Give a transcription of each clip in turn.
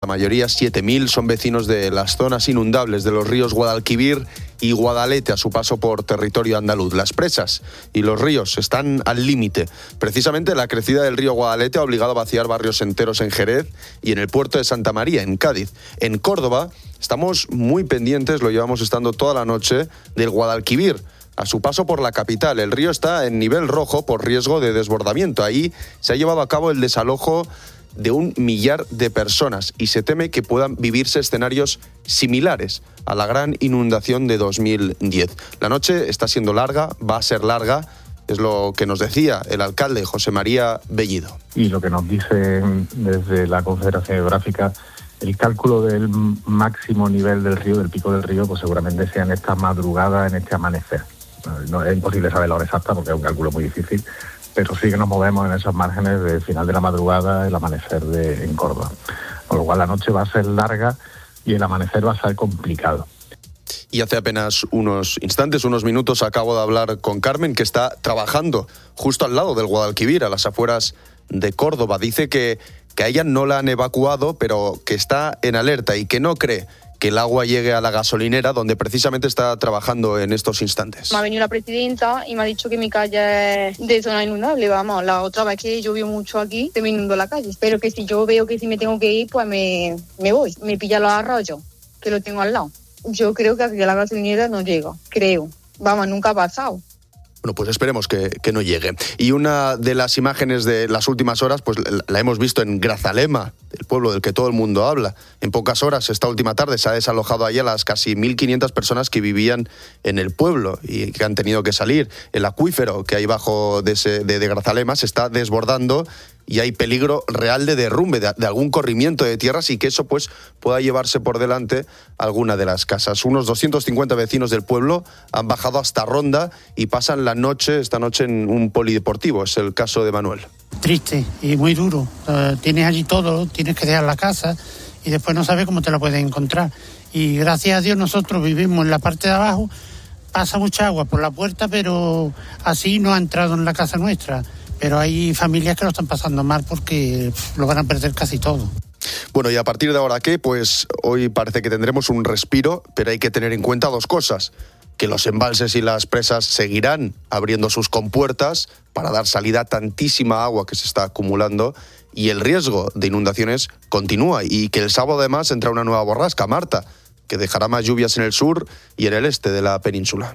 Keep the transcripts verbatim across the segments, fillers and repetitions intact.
mayoría, siete mil, son vecinos de las zonas inundables de los ríos Guadalquivir y Guadalete a su paso por territorio andaluz. Las presas y los ríos están al límite. Precisamente la crecida del río Guadalete ha obligado a vaciar barrios enteros en Jerez y en el puerto de Santa María, en Cádiz. En Córdoba estamos muy pendientes, lo llevamos estando toda la noche, del Guadalquivir. A su paso por la capital, el río está en nivel rojo por riesgo de desbordamiento. Ahí se ha llevado a cabo el desalojo de un millar de personas y se teme que puedan vivirse escenarios similares a la gran inundación de dos mil diez. La noche está siendo larga, va a ser larga, es lo que nos decía el alcalde José María Bellido. Y lo que nos dicen desde la Confederación Hidrográfica, el cálculo del máximo nivel del río, del pico del río, pues seguramente sea en esta madrugada, en este amanecer. No, es imposible saber la hora exacta porque es un cálculo muy difícil, pero sí que nos movemos en esos márgenes del final de la madrugada, el amanecer de, en Córdoba. Con lo cual la noche va a ser larga y el amanecer va a ser complicado. Y hace apenas unos instantes, unos minutos, acabo de hablar con Carmen, que está trabajando justo al lado del Guadalquivir, a las afueras de Córdoba. Dice que, que a ella no la han evacuado, pero que está en alerta y que no cree que el agua llegue a la gasolinera, donde precisamente está trabajando en estos instantes. Me ha venido la presidenta y me ha dicho que mi calle es de zona inundable. Vamos, la otra vez que llovió mucho aquí, se me inundó la calle. Pero que si yo veo que si me tengo que ir, pues me, me voy. Me pilla los arroyos, que lo tengo al lado. Yo creo que aquí a la gasolinera no llega, creo. Vamos, nunca ha pasado. Bueno, pues esperemos que, que no llegue. Y una de las imágenes de las últimas horas, pues la hemos visto en Grazalema, el pueblo del que todo el mundo habla. En pocas horas, esta última tarde, se ha desalojado allí a las casi mil quinientas personas que vivían en el pueblo y que han tenido que salir. El acuífero que hay bajo de, ese, de, de Grazalema se está desbordando y hay peligro real de derrumbe, de, de algún corrimiento de tierras y que eso pues pueda llevarse por delante alguna de las casas. Unos doscientos cincuenta vecinos del pueblo han bajado hasta Ronda y pasan la noche, esta noche en un polideportivo. Es el caso de Manuel. Triste y muy duro. Uh, tienes allí todo, tienes que dejar la casa y después no sabes cómo te la puedes encontrar. Y gracias a Dios nosotros vivimos en la parte de abajo, pasa mucha agua por la puerta, pero así no ha entrado en la casa nuestra. Pero hay familias que lo están pasando mal porque lo van a perder casi todo. Bueno, y a partir de ahora, ¿qué? Pues hoy parece que tendremos un respiro, pero hay que tener en cuenta dos cosas. Que los embalses y las presas seguirán abriendo sus compuertas para dar salida a tantísima agua que se está acumulando y el riesgo de inundaciones continúa y que el sábado además entra una nueva borrasca, Marta, que dejará más lluvias en el sur y en el este de la península.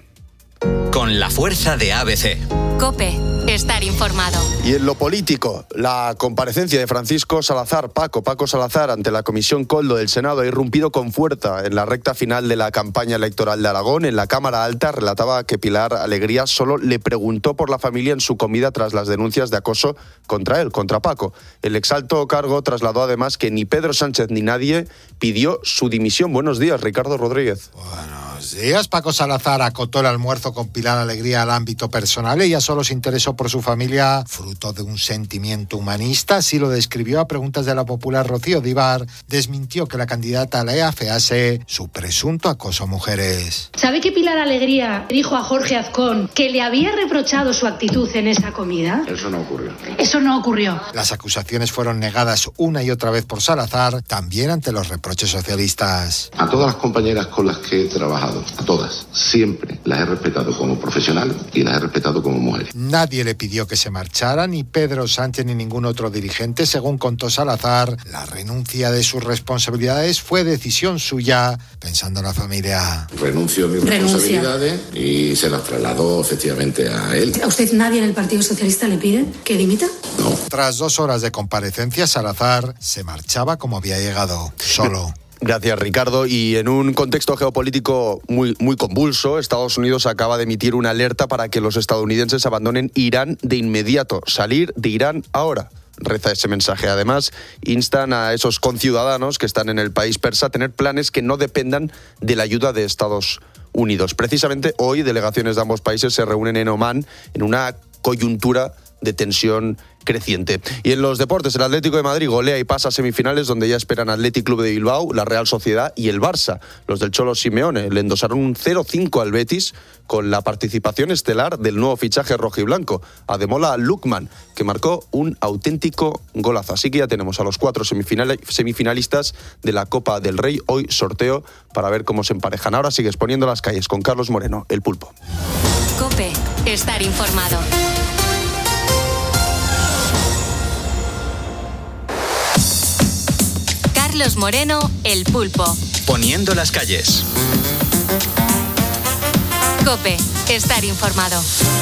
Con la fuerza de A B C. COPE. Estar informado. Y en lo político, la comparecencia de Francisco Salazar, Paco, Paco Salazar, ante la Comisión Coldo del Senado ha irrumpido con fuerza en la recta final de la campaña electoral de Aragón. En la Cámara Alta relataba que Pilar Alegría solo le preguntó por la familia en su comida tras las denuncias de acoso contra él, contra Paco. El exalto cargo trasladó además que ni Pedro Sánchez ni nadie pidió su dimisión. Buenos días, Ricardo Rodríguez. Buenos días. Paco Salazar acotó el almuerzo con Pilar Alegría al ámbito personal. Ella solo se interesó por su familia, fruto de un sentimiento humanista, así lo describió a preguntas de la popular Rocío Díbar. Desmintió que la candidata le afease su presunto acoso a mujeres. ¿Sabe que Pilar Alegría dijo a Jorge Azcón que le había reprochado su actitud en esa comida? Eso no ocurrió. Eso no ocurrió. Las acusaciones fueron negadas una y otra vez por Salazar, también ante los reproches socialistas. A todas las compañeras con las que he trabajado, a todas, siempre las he respetado como profesionales y las he respetado como mujeres. Nadie le pidió que se marchara, ni Pedro Sánchez ni ningún otro dirigente. Según contó Salazar, la renuncia de sus responsabilidades fue decisión suya, pensando en la familia. Renuncio a mis Renuncia. responsabilidades y se las trasladó efectivamente a él. ¿A usted nadie en el Partido Socialista le pide que dimita? No. Tras dos horas de comparecencia, Salazar se marchaba como había llegado, solo. Gracias, Ricardo. Y en un contexto geopolítico muy, muy convulso, Estados Unidos acaba de emitir una alerta para que los estadounidenses abandonen Irán de inmediato. Salir de Irán ahora. Reza ese mensaje. Además, instan a esos conciudadanos que están en el país persa a tener planes que no dependan de la ayuda de Estados Unidos. Precisamente hoy, delegaciones de ambos países se reúnen en Omán en una coyuntura de tensión creciente. Y en los deportes, el Atlético de Madrid golea y pasa a semifinales, donde ya esperan Athletic Club de Bilbao, la Real Sociedad y el Barça. Los del Cholo Simeone le endosaron un cero cinco al Betis con la participación estelar del nuevo fichaje rojiblanco, Ademola Lookman, que marcó un auténtico golazo. Así que ya tenemos a los cuatro semifinal- semifinalistas de la Copa del Rey. Hoy sorteo para ver cómo se emparejan. Ahora sigues poniendo las calles con Carlos Moreno, el Pulpo. COPE, estar informado. Carlos Moreno, el Pulpo. Poniendo las calles. COPE, estar informado.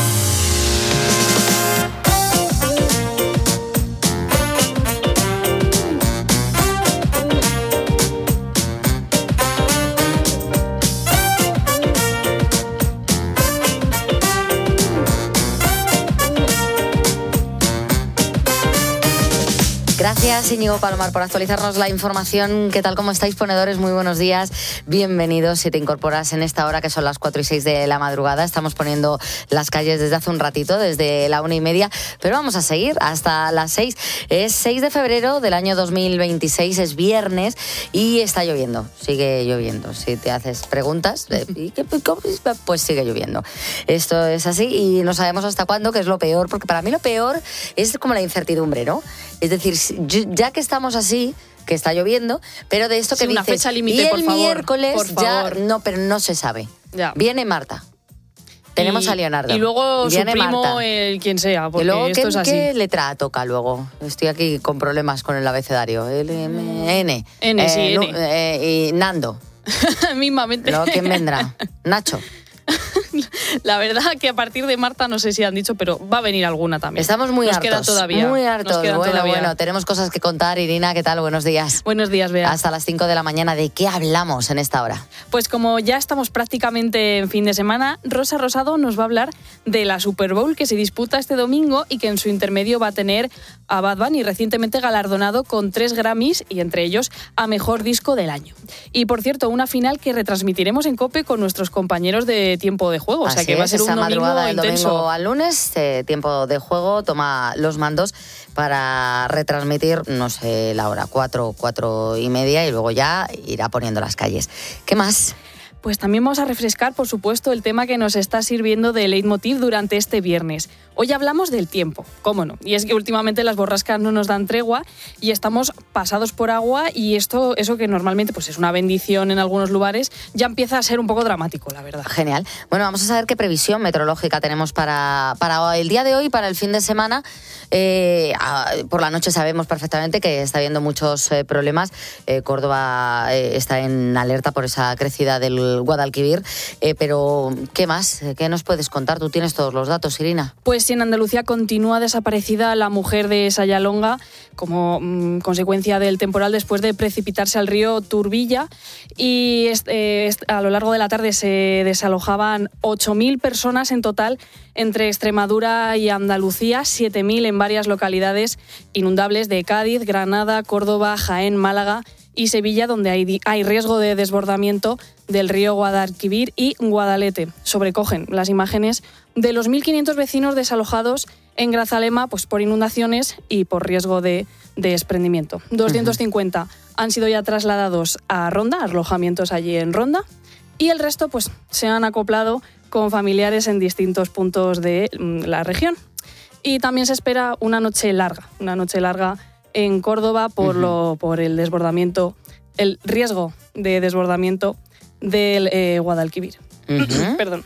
Gracias, Íñigo Palomar, por actualizarnos la información. ¿Qué tal? ¿Cómo estáis, ponedores? Muy buenos días. Bienvenidos si te incorporas en esta hora, que son las cuatro y seis de la madrugada. Estamos poniendo las calles desde hace un ratito, desde la una y media, pero vamos a seguir hasta las seis. Es seis de febrero del año dos mil veintiséis, es viernes y está lloviendo. Sigue lloviendo. Si te haces preguntas, pues sigue lloviendo. Esto es así y no sabemos hasta cuándo, que es lo peor, porque para mí lo peor es como la incertidumbre, ¿no? Es decir, ya que estamos así, que está lloviendo, pero de esto que sí, dices, una fecha límite, y el por favor, miércoles por favor. ya no, pero no se sabe. Ya. Viene Marta. Tenemos y, a Leonardo. Y luego Viene su primo, Marta. el quien sea, porque y luego, esto ¿qué, es así. ¿qué letra toca luego? Estoy aquí con problemas con el abecedario. L, M, N. N, eh, sí, no, N. Eh, y Nando. Mismamente. Luego, ¿quién vendrá? Nacho. La verdad que a partir de Marta no sé si han dicho, pero va a venir alguna también. Estamos muy Nos hartos. queda todavía. Muy hartos. Nos quedan bueno, todavía. bueno, tenemos cosas que contar. Irina, ¿qué tal? Buenos días. Buenos días, Bea. Hasta las cinco de la mañana. ¿De qué hablamos en esta hora? Pues como ya estamos prácticamente en fin de semana, Rosa Rosado nos va a hablar de la Super Bowl que se disputa este domingo y que en su intermedio va a tener a Bad Bunny, recientemente galardonado con tres Grammys y entre ellos a Mejor Disco del Año. Y por cierto, una final que retransmitiremos en COPE con nuestros compañeros de Tiempo de Juego. Así o sea que va a ser es, un esa domingo madrugada del intenso. domingo al lunes, eh, Tiempo de Juego toma los mandos para retransmitir, no sé, la hora, cuatro, cuatro y media, y luego ya irá poniendo las calles. ¿Qué más? Pues también vamos a refrescar, por supuesto, el tema que nos está sirviendo de leitmotiv durante este viernes. Hoy hablamos del tiempo, cómo no. Y es que últimamente las borrascas no nos dan tregua y estamos pasados por agua y esto, eso que normalmente pues es una bendición en algunos lugares, ya empieza a ser un poco dramático, la verdad. Genial. Bueno, vamos a saber qué previsión meteorológica tenemos para, para el día de hoy, para el fin de semana. Eh, por la noche sabemos perfectamente que está habiendo muchos eh, problemas. Eh, Córdoba eh, está en alerta por esa crecida del Guadalquivir, eh, pero ¿qué más? ¿Qué nos puedes contar? Tú tienes todos los datos, Irina. Pues en Andalucía continúa desaparecida la mujer de Sayalonga como mmm, consecuencia del temporal después de precipitarse al río Turbilla y eh, a lo largo de la tarde se desalojaban ocho mil personas en total entre Extremadura y Andalucía, siete mil en varias localidades inundables de Cádiz, Granada, Córdoba, Jaén, Málaga y Sevilla, donde hay, hay riesgo de desbordamiento del río Guadalquivir y Guadalete. Sobrecogen las imágenes de los mil quinientos vecinos desalojados en Grazalema pues, por inundaciones y por riesgo de, de desprendimiento. doscientos cincuenta uh-huh. han sido ya trasladados a Ronda, alojamientos allí en Ronda, y el resto pues, se han acoplado con familiares en distintos puntos de la región. Y también se espera una noche larga, una noche larga en Córdoba por, uh-huh. lo, por el desbordamiento, el riesgo de desbordamiento del eh, Guadalquivir. Uh-huh. Perdón.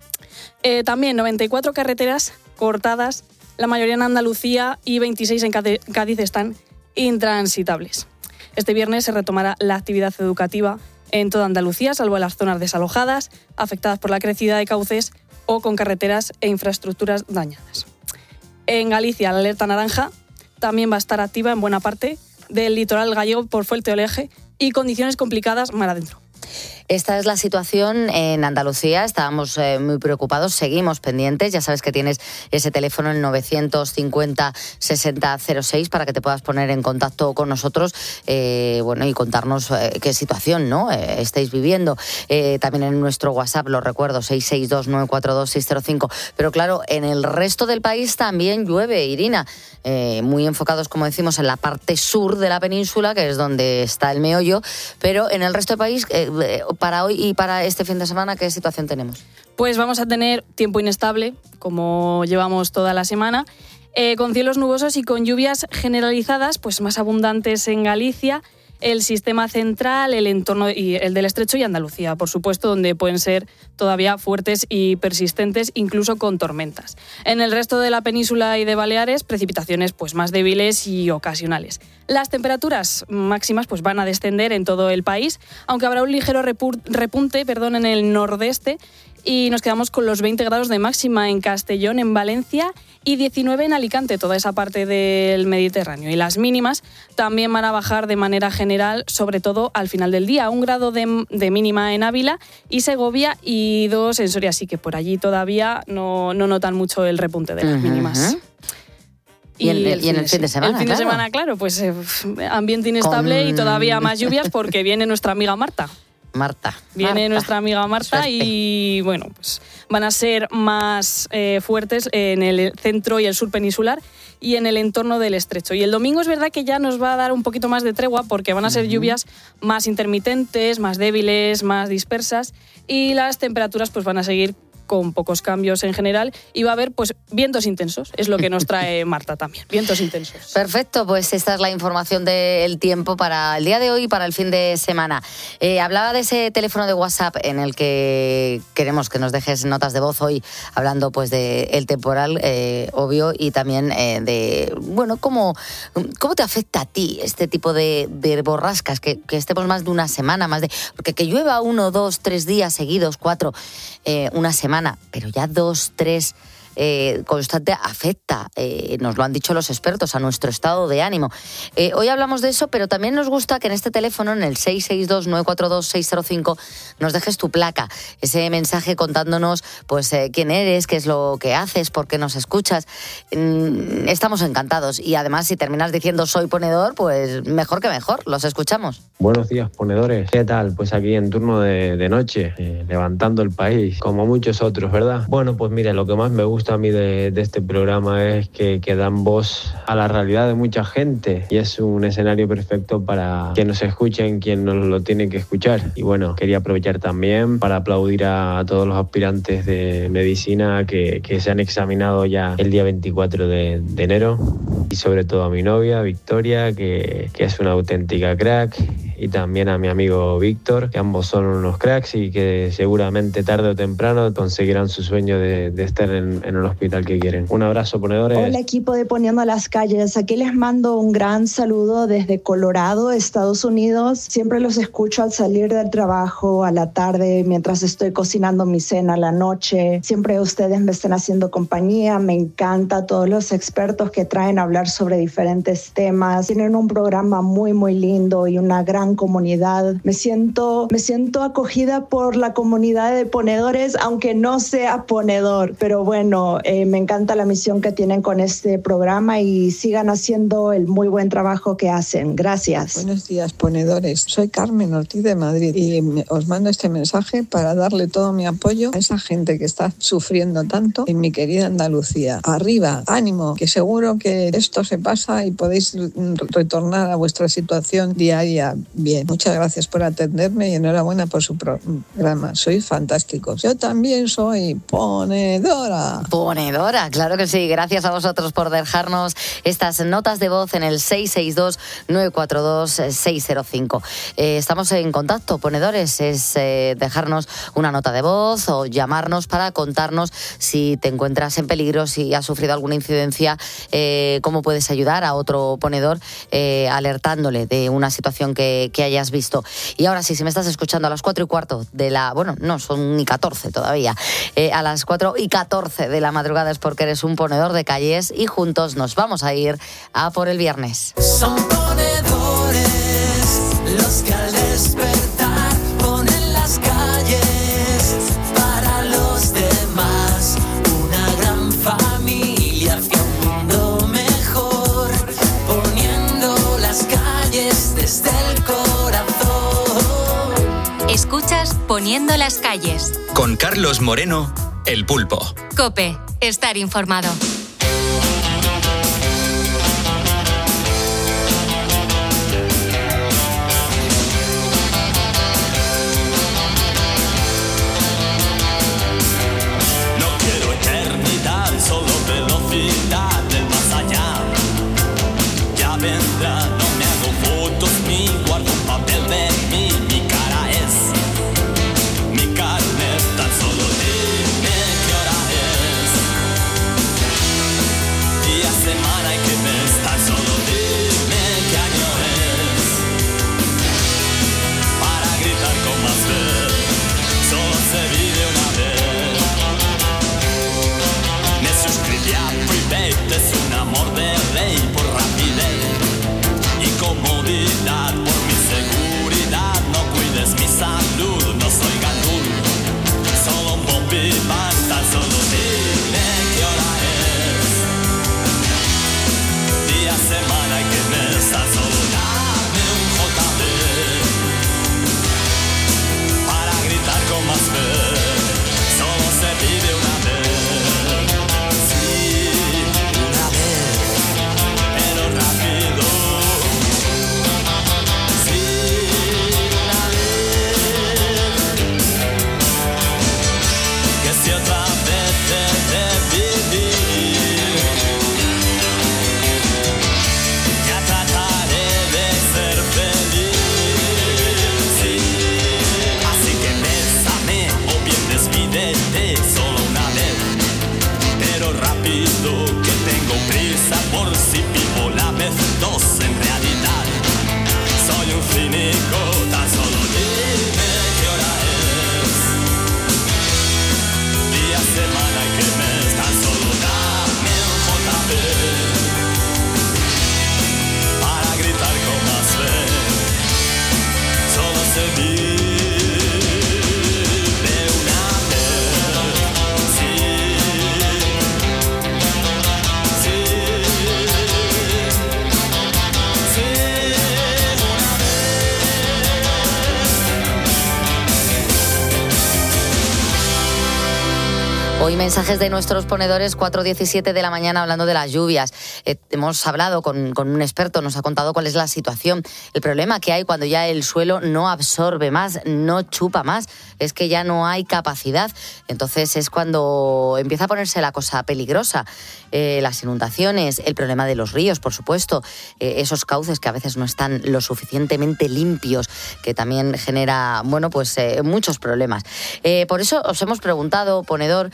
Eh, también noventa y cuatro carreteras cortadas, la mayoría en Andalucía y veintiséis en Cádiz están intransitables. Este viernes se retomará la actividad educativa en toda Andalucía, salvo en las zonas desalojadas, afectadas por la crecida de cauces o con carreteras e infraestructuras dañadas. En Galicia, la alerta naranja también va a estar activa en buena parte del litoral gallego por fuerte oleaje y condiciones complicadas mar adentro. Esta es la situación en Andalucía. Estábamos eh, muy preocupados, seguimos pendientes. Ya sabes que tienes ese teléfono, el novecientos cincuenta sesenta cero seis, para que te puedas poner en contacto con nosotros, eh, bueno, y contarnos eh, qué situación, ¿no?, eh, estáis viviendo. Eh, también en nuestro WhatsApp, lo recuerdo, seis seis dos nueve cuatro dos seis cero cinco. Pero claro, en el resto del país también llueve, Irina. Eh, muy enfocados, como decimos, en la parte sur de la península, que es donde está el meollo, pero en el resto del país, eh, para hoy y para este fin de semana, ¿qué situación tenemos? Pues vamos a tener tiempo inestable, como llevamos toda la semana, eh, con cielos nubosos y con lluvias generalizadas, pues más abundantes en Galicia, el sistema central, el entorno y el del Estrecho y Andalucía, por supuesto, donde pueden ser todavía fuertes y persistentes, incluso con tormentas. En el resto de la península y de Baleares, precipitaciones pues más débiles y ocasionales. Las temperaturas máximas pues van a descender en todo el país, aunque habrá un ligero repunte, perdón, en el nordeste, y nos quedamos con los veinte grados de máxima en Castellón, en Valencia, y diecinueve en Alicante, toda esa parte del Mediterráneo. Y las mínimas también van a bajar de manera general, sobre todo al final del día. Un grado de, de mínima en Ávila y Segovia y dos en Soria, así que por allí todavía no, no notan mucho el repunte de las uh-huh. mínimas. Y, y, el, el, y en el fin de semana, El fin claro. de semana, claro, pues eh, ambiente inestable Con... y todavía más lluvias porque viene nuestra amiga Marta. Marta. Viene Marta. nuestra amiga Marta. Suerte. Y bueno, pues van a ser más eh, fuertes en el centro y el sur peninsular y en el entorno del Estrecho. Y el domingo es verdad que ya nos va a dar un poquito más de tregua porque van a ser uh-huh. lluvias más intermitentes, más débiles, más dispersas, y las temperaturas pues van a seguir con pocos cambios en general, y va a haber pues vientos intensos, es lo que nos trae Marta también, vientos intensos. Perfecto, pues esta es la información del tiempo para el día de hoy y para el fin de semana. Eh, hablaba de ese teléfono de WhatsApp en el que queremos que nos dejes notas de voz hoy, hablando pues de el temporal, eh, obvio, y también eh, de, bueno, cómo, cómo te afecta a ti este tipo de, de borrascas, que, que estemos más de una semana, más de, porque que llueva uno, dos, tres días seguidos, cuatro, eh, una semana, pero ya dos, tres eh, constante afecta, eh, nos lo han dicho los expertos, a nuestro estado de ánimo. Eh, hoy hablamos de eso, pero también nos gusta que en este teléfono, en el seis seis dos nueve cuatro dos seis cero cinco, nos dejes tu placa, ese mensaje contándonos pues eh, quién eres, qué es lo que haces, por qué nos escuchas. Mm, estamos encantados, y además si terminas diciendo soy ponedor, pues mejor que mejor, los escuchamos. Buenos días, ponedores. ¿Qué tal? Pues aquí en turno de, de noche, eh, levantando el país, como muchos otros, ¿verdad? Bueno, pues mira, lo que más me gusta a mí de, de este programa es que, que dan voz a la realidad de mucha gente, y es un escenario perfecto para que nos escuchen quien nos lo tiene que escuchar. Y bueno, quería aprovechar también para aplaudir a, a todos los aspirantes de medicina que, que se han examinado ya el día veinticuatro de, de enero, y sobre todo a mi novia Victoria, que, que es una auténtica crack, y también a mi amigo Víctor, que ambos son unos cracks y que seguramente tarde o temprano conseguirán su sueño de, de estar en, en el hospital que quieren. Un abrazo, ponedores. Hola, equipo de Poniendo las Calles. Aquí les mando un gran saludo desde Colorado, Estados Unidos. Siempre los escucho al salir del trabajo, a la tarde, mientras estoy cocinando mi cena a la noche. Siempre ustedes me están haciendo compañía. Me encanta todos los expertos que traen a hablar sobre diferentes temas. Tienen un programa muy, muy lindo y una gran comunidad. Me siento, me siento acogida por la comunidad de ponedores, aunque no sea ponedor. Pero bueno, eh, me encanta la misión que tienen con este programa, y sigan haciendo el muy buen trabajo que hacen. Gracias. Buenos días, ponedores. Soy Carmen Ortiz de Madrid, y me, os mando este mensaje para darle todo mi apoyo a esa gente que está sufriendo tanto en mi querida Andalucía. Arriba, ánimo, que seguro que esto se pasa y podéis retornar a vuestra situación diaria. Bien, muchas gracias por atenderme y enhorabuena por su programa. Sois fantásticos. Yo también soy ponedora. Ponedora, claro que sí. Gracias a vosotros por dejarnos estas notas de voz en el seis seis dos nueve cuatro dos seis cero cinco. Eh, estamos en contacto, ponedores. Es eh, dejarnos una nota de voz o llamarnos para contarnos si te encuentras en peligro, si has sufrido alguna incidencia, eh, cómo puedes ayudar a otro ponedor, eh, alertándole de una situación que que hayas visto. Y ahora sí, si me estás escuchando a las cuatro y cuarto de la... Bueno, no, son ni catorce todavía. Eh, a las cuatro y catorce de la madrugada es porque eres un ponedor de calles, y juntos nos vamos a ir a por el viernes. Son ponedores los que al despertar ponen las calles. Poniendo las calles. Con Carlos Moreno, El Pulpo. COPE. Estar informado. Hoy mensajes de nuestros ponedores, cuatro diecisiete de la mañana, hablando de las lluvias. Eh, hemos hablado con, con un experto, nos ha contado cuál es la situación. El problema que hay cuando ya el suelo no absorbe más, no chupa más, es que ya no hay capacidad. Entonces es cuando empieza a ponerse la cosa peligrosa. Eh, las inundaciones, el problema de los ríos, por supuesto, eh, esos cauces que a veces no están lo suficientemente limpios, que también genera, bueno, pues eh, muchos problemas. Eh, por eso os hemos preguntado, ponedor,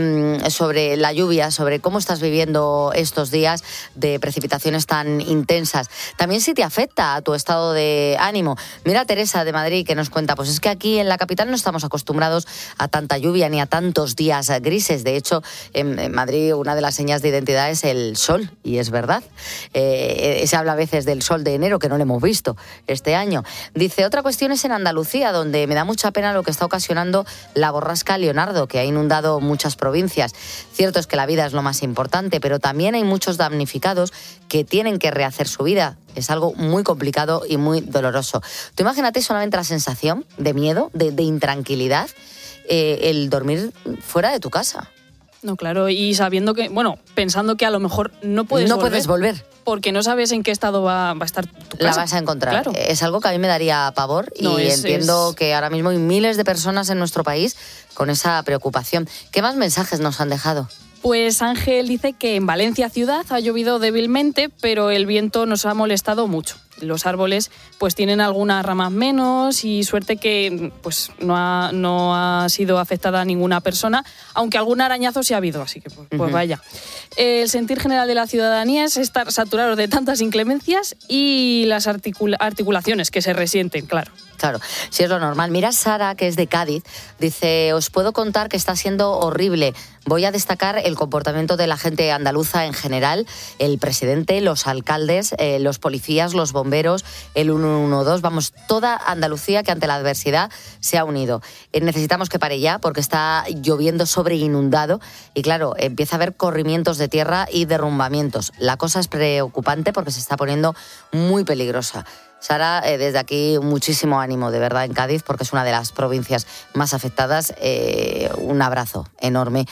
sobre la lluvia, sobre cómo estás viviendo estos días de precipitaciones tan intensas. También si te afecta a tu estado de ánimo. Mira Teresa de Madrid que nos cuenta, pues es que aquí en la capital no estamos acostumbrados a tanta lluvia ni a tantos días grises. De hecho, en, en Madrid una de las señas de identidad es el sol, y es verdad. Eh, se habla a veces del sol de enero, que no lo hemos visto este año. Dice, otra cuestión es en Andalucía, donde me da mucha pena lo que está ocasionando la borrasca Leonardo, que ha inundado muchas provincias. Cierto es que la vida es lo más importante, pero también hay muchos damnificados que tienen que rehacer su vida. Es algo muy complicado y muy doloroso. Tú imagínate solamente la sensación de miedo, de, de intranquilidad, eh, el dormir fuera de tu casa. No, claro, y sabiendo que, bueno, pensando que a lo mejor no puedes no volver. puedes volver. Porque no sabes en qué estado va, va a estar tu casa. La vas a encontrar. Claro. Es algo que a mí me daría pavor y no, es, entiendo es... que ahora mismo hay miles de personas en nuestro país con esa preocupación. ¿Qué más mensajes nos han dejado? Pues Ángel dice que en Valencia ciudad ha llovido débilmente, pero el viento nos ha molestado mucho. Los árboles pues tienen algunas ramas menos y suerte que pues no ha, no ha sido afectada ninguna persona, aunque algún arañazo sí ha habido, así que pues, pues uh-huh. vaya. El sentir general de la ciudadanía es estar saturados de tantas inclemencias y las articula- articulaciones que se resienten, claro. Claro, sí es lo normal. Mira Sara, que es de Cádiz, dice, os puedo contar que está siendo horrible. Voy a destacar el comportamiento de la gente andaluza en general, el presidente, los alcaldes, eh, los policías, los bomberos, el ciento doce, vamos, toda Andalucía que ante la adversidad se ha unido. Eh, necesitamos que pare ya porque está lloviendo sobre inundado y claro, empieza a haber corrimientos de tierra y derrumbamientos. La cosa es preocupante porque se está poniendo muy peligrosa. Sara, eh, desde aquí muchísimo ánimo de verdad en Cádiz, porque es una de las provincias más afectadas. Eh, un abrazo enorme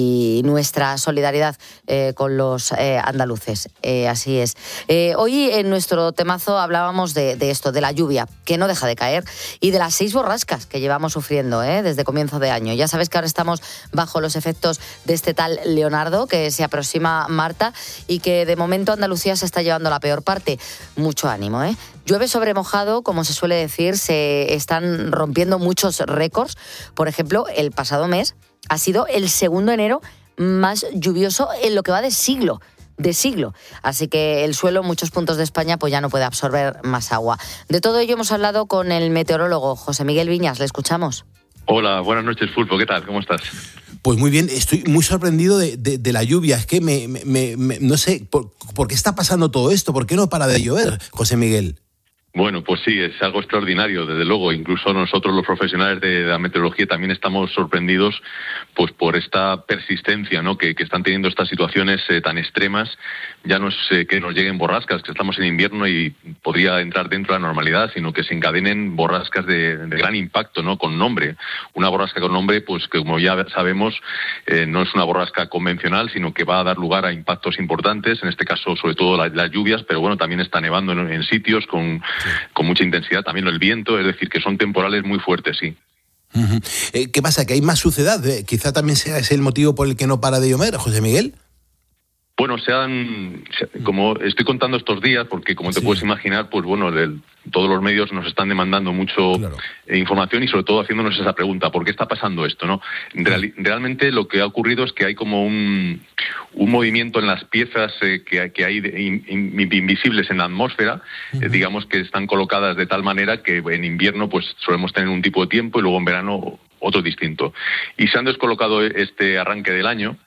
y nuestra solidaridad eh, con los eh, andaluces. Eh, así es. Eh, hoy en nuestro temazo hablábamos de, de esto, de la lluvia, que no deja de caer, y de las seis borrascas que llevamos sufriendo eh, desde comienzo de año. Ya sabes que ahora estamos bajo los efectos de este tal Leonardo, que se aproxima Marta, y que de momento Andalucía se está llevando la peor parte. Mucho ánimo, ¿eh? Llueve sobre mojado, como se suele decir, se están rompiendo muchos récords. Por ejemplo, el pasado mes ha sido el segundo enero más lluvioso en lo que va de siglo. de siglo. Así que el suelo en muchos puntos de España pues ya no puede absorber más agua. De todo ello hemos hablado con el meteorólogo José Miguel Viñas. ¿Le escuchamos? Hola, buenas noches, Pulpo. ¿Qué tal? ¿Cómo estás? Pues muy bien, estoy muy sorprendido de, de, de la lluvia. Es que me, me, me no sé, por, ¿por qué está pasando todo esto? ¿Por qué no para de llover, José Miguel? Bueno, pues sí, es algo extraordinario, desde luego. Incluso nosotros, los profesionales de la meteorología, también estamos sorprendidos pues por esta persistencia, ¿no?, que, que están teniendo estas situaciones eh, tan extremas. Ya no es eh, que nos lleguen borrascas, que estamos en invierno y podría entrar dentro de la normalidad, sino que se encadenen borrascas de, de gran impacto, ¿no?, con nombre. Una borrasca con nombre, pues que como ya sabemos, eh, no es una borrasca convencional, sino que va a dar lugar a impactos importantes, en este caso sobre todo la, las lluvias, pero bueno, también está nevando en, en sitios con... con mucha intensidad, también el viento, es decir, que son temporales muy fuertes, sí. Uh-huh. Eh, ¿Qué pasa? ¿Que hay más suciedad? Eh, quizá también sea ese el motivo por el que no para de llover, José Miguel. Bueno, se han, como estoy contando estos días, porque como te sí. puedes imaginar, pues bueno, el, todos los medios nos están demandando mucho claro. eh, información y sobre todo haciéndonos esa pregunta, ¿por qué está pasando esto, no? Real, realmente lo que ha ocurrido es que hay como un, un movimiento en las piezas eh, que, que hay de, in, in, invisibles en la atmósfera, uh-huh. eh, digamos que están colocadas de tal manera que en invierno pues solemos tener un tipo de tiempo y luego en verano otro distinto. Y se han descolocado este arranque del año.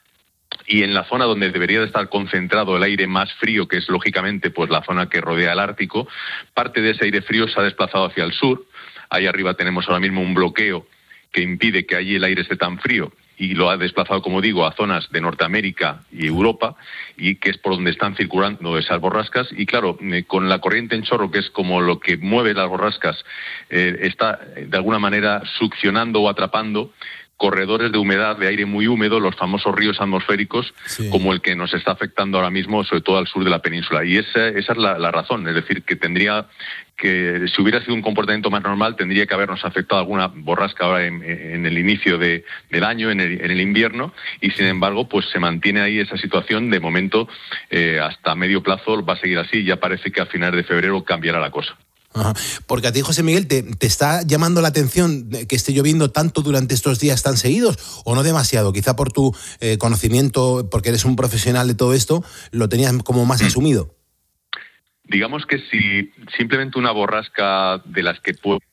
Y en la zona donde debería de estar concentrado el aire más frío, que es lógicamente pues la zona que rodea el Ártico, parte de ese aire frío se ha desplazado hacia el sur. Ahí arriba tenemos ahora mismo un bloqueo que impide que allí el aire esté tan frío y lo ha desplazado, como digo, a zonas de Norteamérica y Europa, y que es por donde están circulando esas borrascas. Y claro, con la corriente en chorro, que es como lo que mueve las borrascas, eh, está de alguna manera succionando o atrapando corredores de humedad, de aire muy húmedo, los famosos ríos atmosféricos, sí. como el que nos está afectando ahora mismo, sobre todo al sur de la península. Y esa, esa es la, la razón, es decir, que tendría que, si hubiera sido un comportamiento más normal, tendría que habernos afectado alguna borrasca ahora en, en el inicio de, del año, en el, en el invierno, y sin embargo, pues se mantiene ahí esa situación. De momento, eh, hasta medio plazo va a seguir así, y ya parece que a finales de febrero cambiará la cosa. Ajá. Porque a ti, José Miguel, te, ¿te está llamando la atención que esté lloviendo tanto durante estos días tan seguidos o no demasiado? Quizá por tu eh, conocimiento, porque eres un profesional de todo esto, lo tenías como más asumido. Digamos que si simplemente una borrasca de las que puede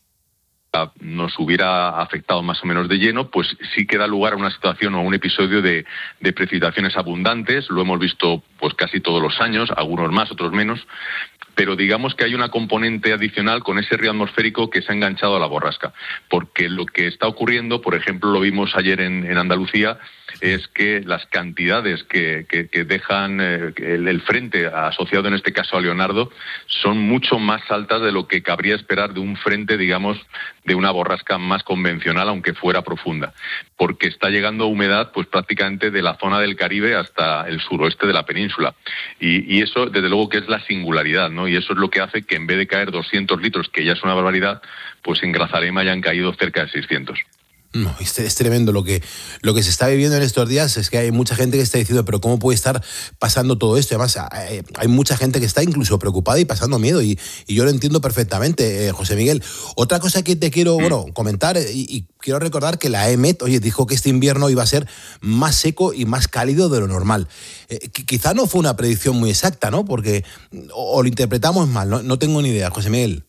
nos hubiera afectado más o menos de lleno, pues sí que da lugar a una situación o a un episodio de, de precipitaciones abundantes. Lo hemos visto pues casi todos los años, algunos más, otros menos, pero digamos que hay una componente adicional con ese río atmosférico que se ha enganchado a la borrasca, porque lo que está ocurriendo, por ejemplo, lo vimos ayer en, en Andalucía, es que las cantidades que, que, que dejan eh, el, el frente asociado en este caso a Leonardo son mucho más altas de lo que cabría esperar de un frente, digamos, de una borrasca más convencional, aunque fuera profunda, porque está llegando humedad pues prácticamente de la zona del Caribe hasta el suroeste de la península, y, y eso desde luego que es la singularidad, ¿no? Y eso es lo que hace que en vez de caer doscientos litros, que ya es una barbaridad, pues en Grazalema hayan caído cerca de seiscientos. No, es, es tremendo lo que, lo que se está viviendo en estos días. Es que hay mucha gente que está diciendo, pero ¿cómo puede estar pasando todo esto? Además, hay, hay mucha gente que está incluso preocupada y pasando miedo, y, y yo lo entiendo perfectamente, eh, José Miguel. Otra cosa que te quiero bueno, comentar, y, y quiero recordar que la E M E T, oye, dijo que este invierno iba a ser más seco y más cálido de lo normal. Eh, quizá no fue una predicción muy exacta, ¿no? Porque o, o lo interpretamos mal, no, no tengo ni idea, José Miguel.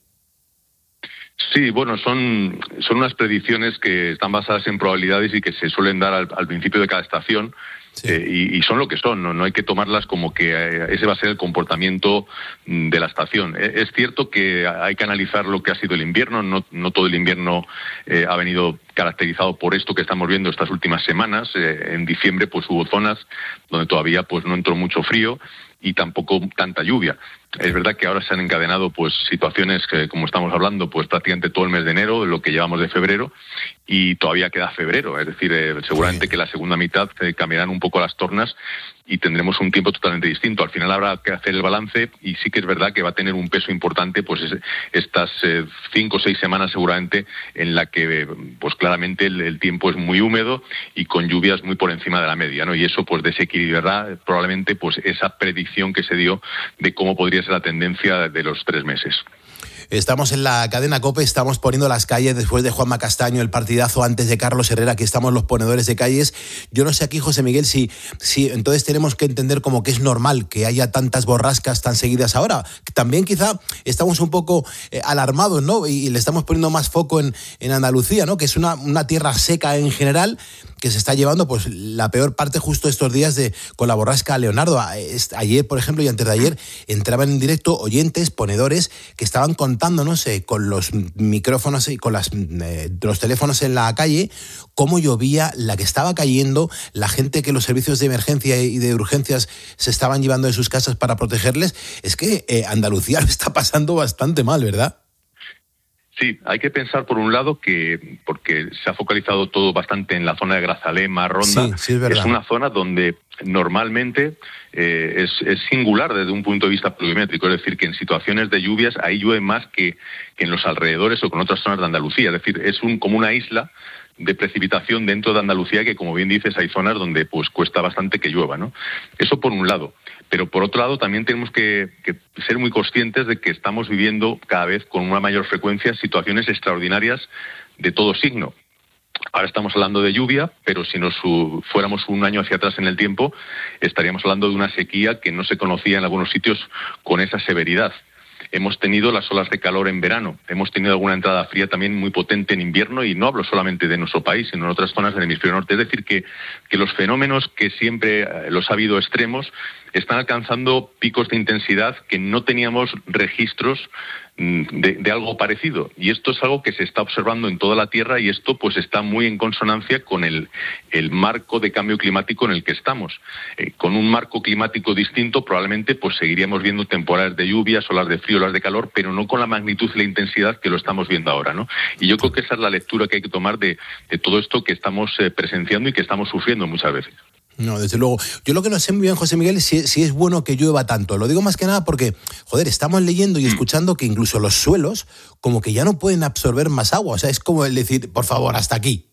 Sí, bueno, son, son unas predicciones que están basadas en probabilidades y que se suelen dar al, al principio de cada estación. Sí. Eh, y, y son lo que son, ¿no? No hay que tomarlas como que eh, ese va a ser el comportamiento de la estación. Eh, es cierto que hay que analizar lo que ha sido el invierno. No, no todo el invierno eh, ha venido caracterizado por esto que estamos viendo estas últimas semanas. Eh, en diciembre pues hubo zonas donde todavía pues no entró mucho frío, y tampoco tanta lluvia. Es verdad que ahora se han encadenado pues situaciones que, como estamos hablando, pues prácticamente todo el mes de enero, lo que llevamos de febrero, y todavía queda febrero. Es decir, eh, seguramente que la segunda mitad eh, cambiarán un poco las tornas y tendremos un tiempo totalmente distinto. Al final habrá que hacer el balance y sí que es verdad que va a tener un peso importante pues es, estas eh, cinco o seis semanas seguramente en la que pues claramente el, el tiempo es muy húmedo y con lluvias muy por encima de la media, ¿no? Y eso pues desequilibrará probablemente pues esa predicción que se dio de cómo podría ser la tendencia de los tres meses. Estamos en la cadena COPE, estamos poniendo las calles después de Juanma Castaño, el partidazo antes de Carlos Herrera, aquí estamos los ponedores de calles. Yo no sé aquí, José Miguel, si, si entonces tenemos que entender como que es normal que haya tantas borrascas tan seguidas ahora. También quizá estamos un poco eh, alarmados, ¿no? Y, y le estamos poniendo más foco en, en Andalucía, ¿no? Que es una, una tierra seca en general, que se está llevando pues la peor parte justo estos días de con la borrasca Leonardo. Ayer, por ejemplo, y antes de ayer, entraban en directo oyentes, ponedores, que estaban contándonos eh, con los micrófonos y con las, eh, los teléfonos en la calle, cómo llovía, la que estaba cayendo, la gente que los servicios de emergencia y de urgencias se estaban llevando de sus casas para protegerles. Es que eh, Andalucía lo está pasando bastante mal, ¿verdad? Sí, hay que pensar por un lado que, porque se ha focalizado todo bastante en la zona de Grazalema, Ronda, sí, sí, es, es una zona donde normalmente eh, es, es singular desde un punto de vista pluviométrico, es decir, que en situaciones de lluvias ahí llueve más que, que en los alrededores o con otras zonas de Andalucía, es decir, es un, como una isla de precipitación dentro de Andalucía que, como bien dices, hay zonas donde pues cuesta bastante que llueva, ¿no? Eso por un lado. Pero por otro lado también tenemos que, que ser muy conscientes de que estamos viviendo cada vez con una mayor frecuencia situaciones extraordinarias de todo signo. Ahora estamos hablando de lluvia, pero si nos uh, fuéramos un año hacia atrás en el tiempo, estaríamos hablando de una sequía que no se conocía en algunos sitios con esa severidad. Hemos tenido las olas de calor en verano, hemos tenido alguna entrada fría también muy potente en invierno, y no hablo solamente de nuestro país, sino en otras zonas del hemisferio norte. Es decir, que, que los fenómenos que siempre eh, los ha habido extremos están alcanzando picos de intensidad que no teníamos registros de, de algo parecido. Y esto es algo que se está observando en toda la Tierra, y esto pues está muy en consonancia con el, el marco de cambio climático en el que estamos. Eh, con un marco climático distinto probablemente pues seguiríamos viendo temporadas de lluvias, olas de frío, olas de calor, pero no con la magnitud y la intensidad que lo estamos viendo ahora, ¿no? Y yo creo que esa es la lectura que hay que tomar de, de todo esto que estamos eh, presenciando y que estamos sufriendo muchas veces. No, desde luego. Yo lo que no sé muy bien, José Miguel, es si, si es bueno que llueva tanto. Lo digo más que nada porque, joder, estamos leyendo y escuchando que incluso los suelos como que ya no pueden absorber más agua. O sea, es como el decir, por favor, hasta aquí.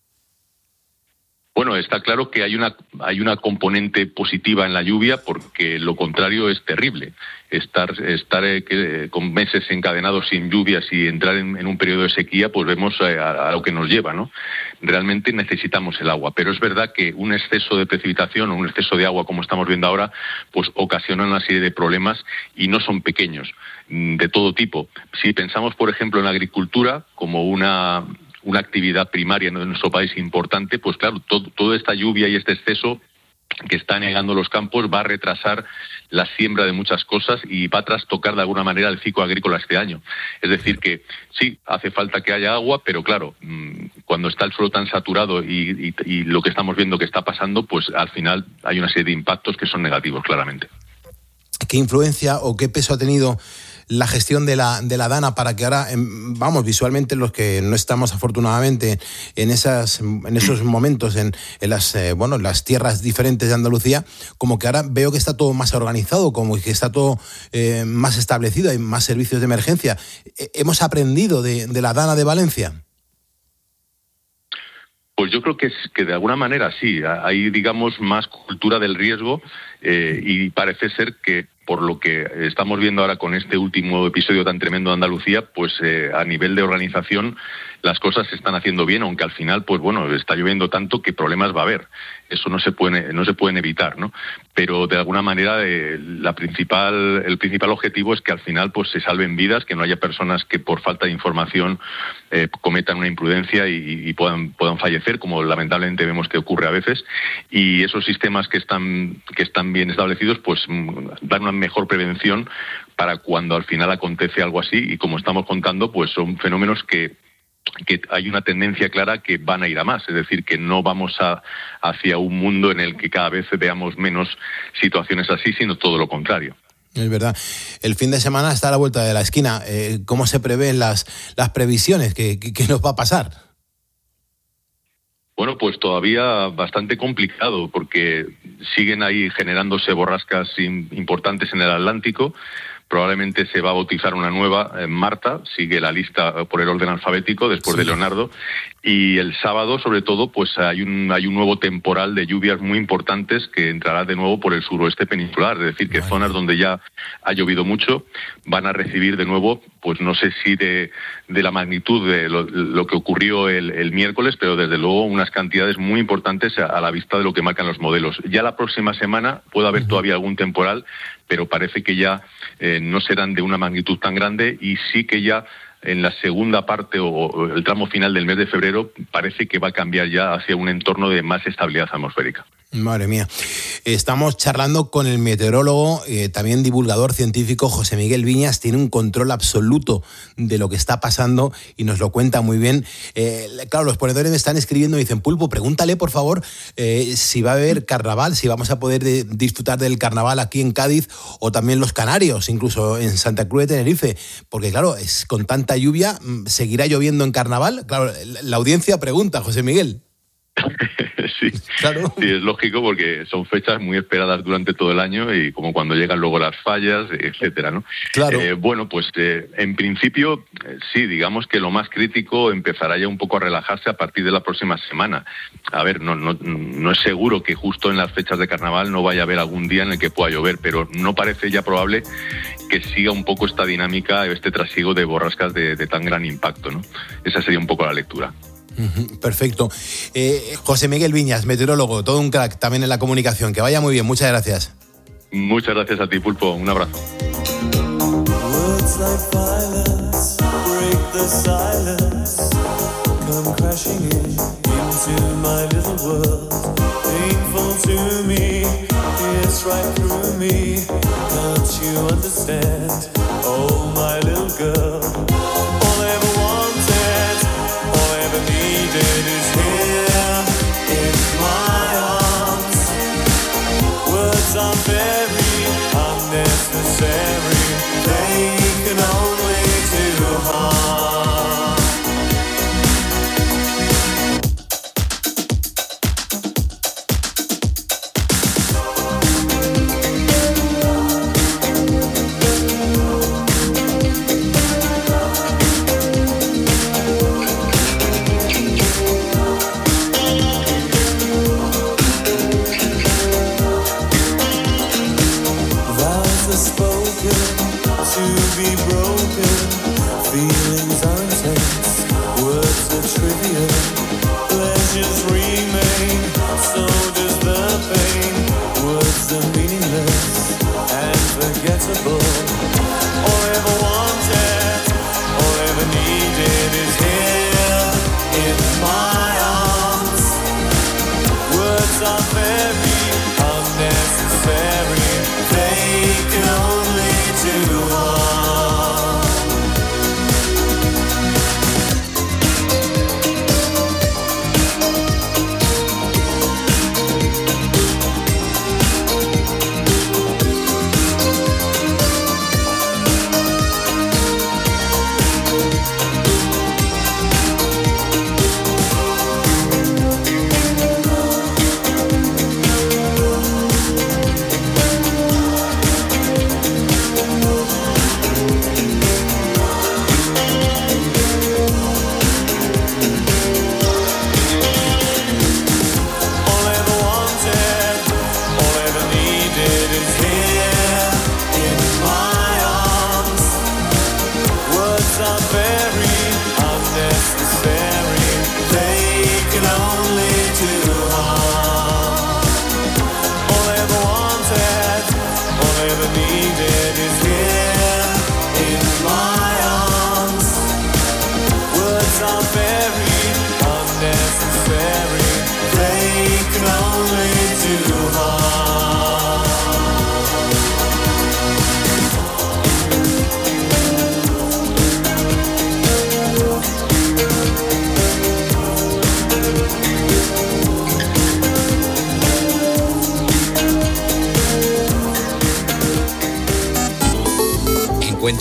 Bueno, está claro que hay una hay una componente positiva en la lluvia, porque lo contrario es terrible. Estar estar eh, que, con meses encadenados sin lluvias y entrar en, en un periodo de sequía, pues vemos eh, a, a lo que nos lleva, ¿no? Realmente necesitamos el agua, pero es verdad que un exceso de precipitación o un exceso de agua, como estamos viendo ahora, pues ocasiona una serie de problemas, y no son pequeños, de todo tipo. Si pensamos, por ejemplo, en la agricultura como una una actividad primaria en nuestro país importante, pues claro, todo, toda esta lluvia y este exceso que está negando los campos va a retrasar la siembra de muchas cosas y va a trastocar de alguna manera el ciclo agrícola este año. Es decir que sí, hace falta que haya agua, pero claro, cuando está el suelo tan saturado y, y, y lo que estamos viendo que está pasando, pues al final hay una serie de impactos que son negativos, claramente. ¿Qué influencia o qué peso ha tenido la gestión de la, de la Dana para que ahora, vamos, visualmente los que no estamos afortunadamente en esas en esos momentos en, en las eh, bueno las tierras diferentes de Andalucía, como que ahora veo que está todo más organizado, como que está todo eh, más establecido, hay más servicios de emergencia? ¿Hemos aprendido de, de la Dana de Valencia? Pues yo creo que, es, que de alguna manera sí, hay, digamos, más cultura del riesgo, eh, y parece ser que, por lo que estamos viendo ahora con este último episodio tan tremendo de Andalucía, pues eh, a nivel de organización las cosas se están haciendo bien, aunque al final, pues bueno, está lloviendo tanto que problemas va a haber. Eso no se puede, no se pueden evitar, ¿no? Pero de alguna manera eh, la principal, el principal objetivo es que al final pues se salven vidas, que no haya personas que por falta de información eh, cometan una imprudencia y, y puedan, puedan fallecer, como lamentablemente vemos que ocurre a veces. Y esos sistemas que están, que están bien establecidos, pues dan una mejor prevención para cuando al final acontece algo así, y como estamos contando, pues son fenómenos que que hay una tendencia clara que van a ir a más, es decir, que no vamos a, hacia un mundo en el que cada vez veamos menos situaciones así, sino todo lo contrario. Es verdad. El fin de semana está a la vuelta de la esquina. Eh, ¿Cómo se prevén las, las previsiones? ¿Qué, qué, qué nos va a pasar? Bueno, pues todavía bastante complicado, porque siguen ahí generándose borrascas importantes en el Atlántico. Probablemente se va a bautizar una nueva, eh, Marta, sigue la lista por el orden alfabético después sí. de Leonardo, y el sábado, sobre todo, pues hay un hay un nuevo temporal de lluvias muy importantes que entrará de nuevo por el suroeste peninsular, es decir, que vale. zonas donde ya ha llovido mucho van a recibir de nuevo, pues no sé si de, de la magnitud de lo, lo que ocurrió el, el miércoles, pero desde luego unas cantidades muy importantes a, a la vista de lo que marcan los modelos. Ya la próxima semana puede haber uh-huh. todavía algún temporal, pero parece que ya eh, no serán de una magnitud tan grande, y sí que ya en la segunda parte o, o el tramo final del mes de febrero parece que va a cambiar ya hacia un entorno de más estabilidad atmosférica. Madre mía. Estamos charlando con el meteorólogo, eh, también divulgador científico, José Miguel Viñas. Tiene un control absoluto de lo que está pasando y nos lo cuenta muy bien. Eh, claro, los ponedores me están escribiendo y dicen, Pulpo, pregúntale, por favor, eh, si va a haber carnaval, si vamos a poder de, disfrutar del carnaval aquí en Cádiz o también los Canarios, incluso en Santa Cruz de Tenerife. Porque, claro, es con tanta lluvia, ¿seguirá lloviendo en carnaval? Claro, la audiencia pregunta, José Miguel. Sí, claro. Sí, es lógico, porque son fechas muy esperadas durante todo el año, y como cuando llegan luego las fallas, etcétera, ¿no? Claro. Eh, bueno, pues eh, en principio eh, sí, digamos que lo más crítico empezará ya un poco a relajarse a partir de la próxima semana. A ver, no, no, no es seguro que justo en las fechas de carnaval no vaya a haber algún día en el que pueda llover, pero no parece ya probable que siga un poco esta dinámica, este trasiego de borrascas de, de tan gran impacto, ¿no? Esa sería un poco la lectura. Perfecto. Eh, José Miguel Viñas, meteorólogo, todo un crack también en la comunicación. Que vaya muy bien, muchas gracias. Muchas gracias a ti, Pulpo. Un abrazo. Are very unnecessary. They can only do harm.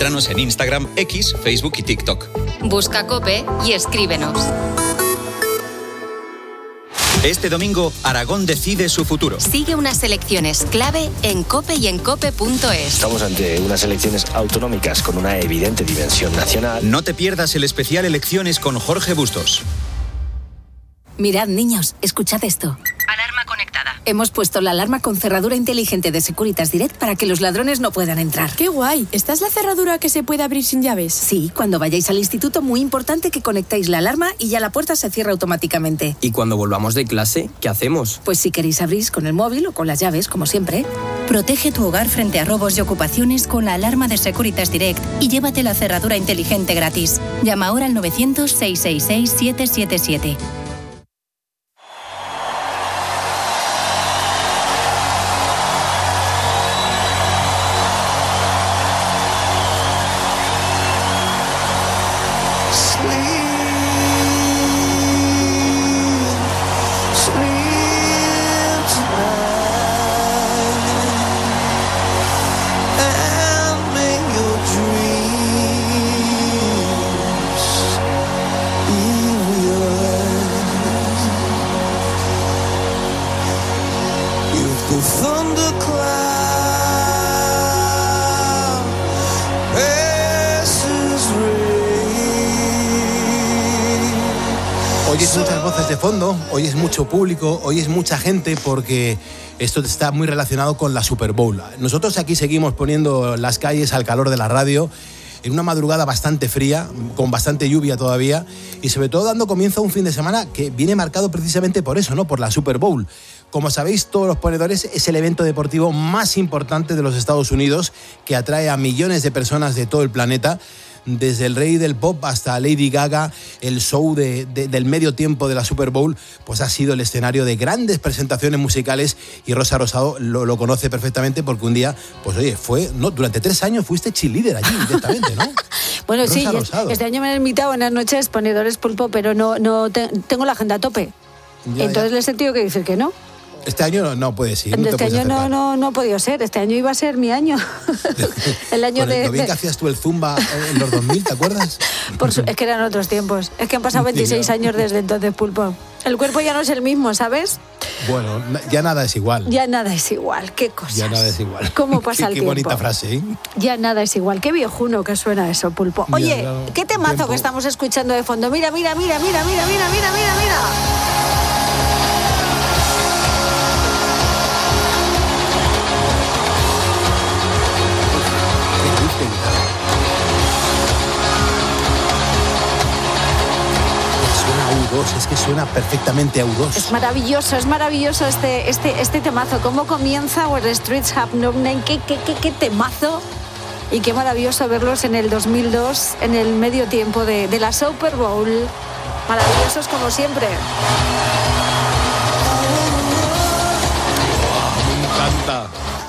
Encuéntranos en Instagram, X, Facebook y TikTok. Busca COPE y escríbenos. Este domingo, Aragón decide su futuro. Sigue unas elecciones clave en COPE y en cope punto es. Estamos ante unas elecciones autonómicas con una evidente dimensión nacional. No te pierdas el especial Elecciones con Jorge Bustos. Mirad, niños, escuchad esto. Alarma conectada. Hemos puesto la alarma con cerradura inteligente de Securitas Direct para que los ladrones no puedan entrar. ¡Qué guay! ¿Esta es la cerradura que se puede abrir sin llaves? Sí, cuando vayáis al instituto, muy importante que conectéis la alarma y ya la puerta se cierra automáticamente. ¿Y cuando volvamos de clase, qué hacemos? Pues si queréis abrís con el móvil o con las llaves, como siempre. Protege tu hogar frente a robos y ocupaciones con la alarma de Securitas Direct y llévate la cerradura inteligente gratis. Llama ahora al novecientos, seiscientos sesenta y seis, siete siete siete. Oyes muchas voces de fondo, oyes mucho público, oyes mucha gente porque esto está muy relacionado con la Super Bowl. Nosotros aquí seguimos poniendo las calles al calor de la radio en una madrugada bastante fría, con bastante lluvia todavía y sobre todo dando comienzo a un fin de semana que viene marcado precisamente por eso, ¿no? Por la Super Bowl. Como sabéis, todos los ponedores es el evento deportivo más importante de los Estados Unidos que atrae a millones de personas de todo el planeta. Desde el rey del pop hasta Lady Gaga, el show de, de, del medio tiempo de la Super Bowl, pues ha sido el escenario de grandes presentaciones musicales y Rosa Rosado lo, lo conoce perfectamente porque un día, pues oye, fue, no, durante tres años fuiste cheerleader allí directamente, ¿no? Bueno, Rosa sí, Rosado. este año me han invitado buenas noches, ponedores pulpo, pero no, no te, tengo la agenda a tope. Ya, Entonces ya. les he tenido que decir que no. Este año no, no puedes ir. No este te puedes año no, acercar. no, no ha podido ser, este año iba a ser mi año. El año Con de... lo bien de- que hacías tú el zumba en los dos mil, ¿te acuerdas? por su- es que eran otros tiempos, es que han pasado veintiséis Sí, ya. años desde entonces, pulpo. El cuerpo ya no es el mismo, ¿sabes? Bueno, na- ya nada es igual. Ya nada es igual, qué cosas. Ya nada es igual. ¿Cómo pasa qué, el qué tiempo? bonita frase, ¿eh? Ya nada es igual, qué viejuno que suena eso, pulpo. Oye, Ya, claro. qué temazo Tiempo. que estamos escuchando de fondo. Mira, mira, mira, mira, mira, mira, mira, mira, mira. Suena a U dos, es que suena perfectamente a U dos. Es maravilloso, es maravilloso este, este, este temazo. ¿Cómo comienza Where the Streets Have No Name? ¿Qué, qué, qué, qué temazo? Y qué maravilloso verlos en el dos mil dos, en el medio tiempo de, de la Super Bowl. Maravillosos como siempre. Me encanta.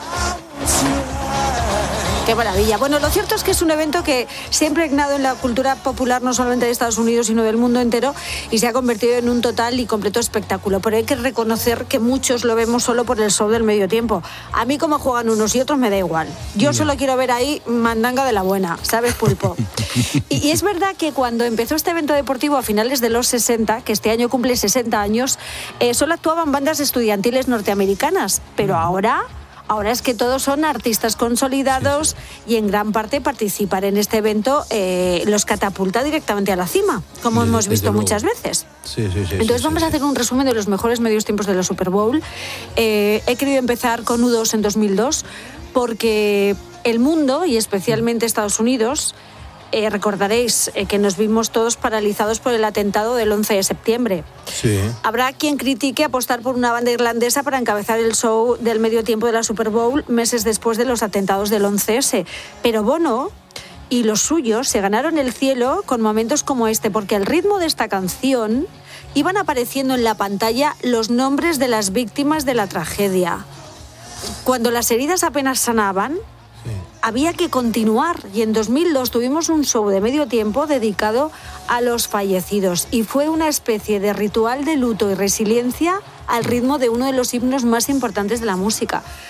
Qué maravilla. Bueno, lo cierto es que es un evento que se ha impregnado en la cultura popular no solamente de Estados Unidos, sino del mundo entero y se ha convertido en un total y completo espectáculo. Pero hay que reconocer que muchos lo vemos solo por el show del medio tiempo. A mí como juegan unos y otros me da igual. Yo solo quiero ver ahí mandanga de la buena, ¿sabes, pulpo? Y, y es verdad que cuando empezó este evento deportivo a finales de los sesenta, que este año cumple sesenta años, eh, solo actuaban bandas estudiantiles norteamericanas. Pero ahora... Ahora es que todos son artistas consolidados y en gran parte participar en este evento eh, los catapulta directamente a la cima, como Sí, hemos desde visto luego. muchas veces. Sí, sí, sí. Entonces sí, vamos sí, a hacer un resumen de los mejores medios tiempos de la Super Bowl. Eh, he querido empezar con U dos en dos mil dos porque el mundo, y especialmente Estados Unidos, eh, recordaréis eh, que nos vimos todos paralizados por el atentado del once de septiembre. Sí. Habrá quien critique apostar por una banda irlandesa para encabezar el show del medio tiempo de la Super Bowl meses después de los atentados del once ese. Pero Bono y los suyos se ganaron el cielo con momentos como este, porque al ritmo de esta canción iban apareciendo en la pantalla los nombres de las víctimas de la tragedia. Cuando las heridas apenas sanaban, había que continuar y en dos mil dos tuvimos un show de medio tiempo dedicado a los fallecidos y fue una especie de ritual de luto y resiliencia al ritmo de uno de los himnos más importantes de la música.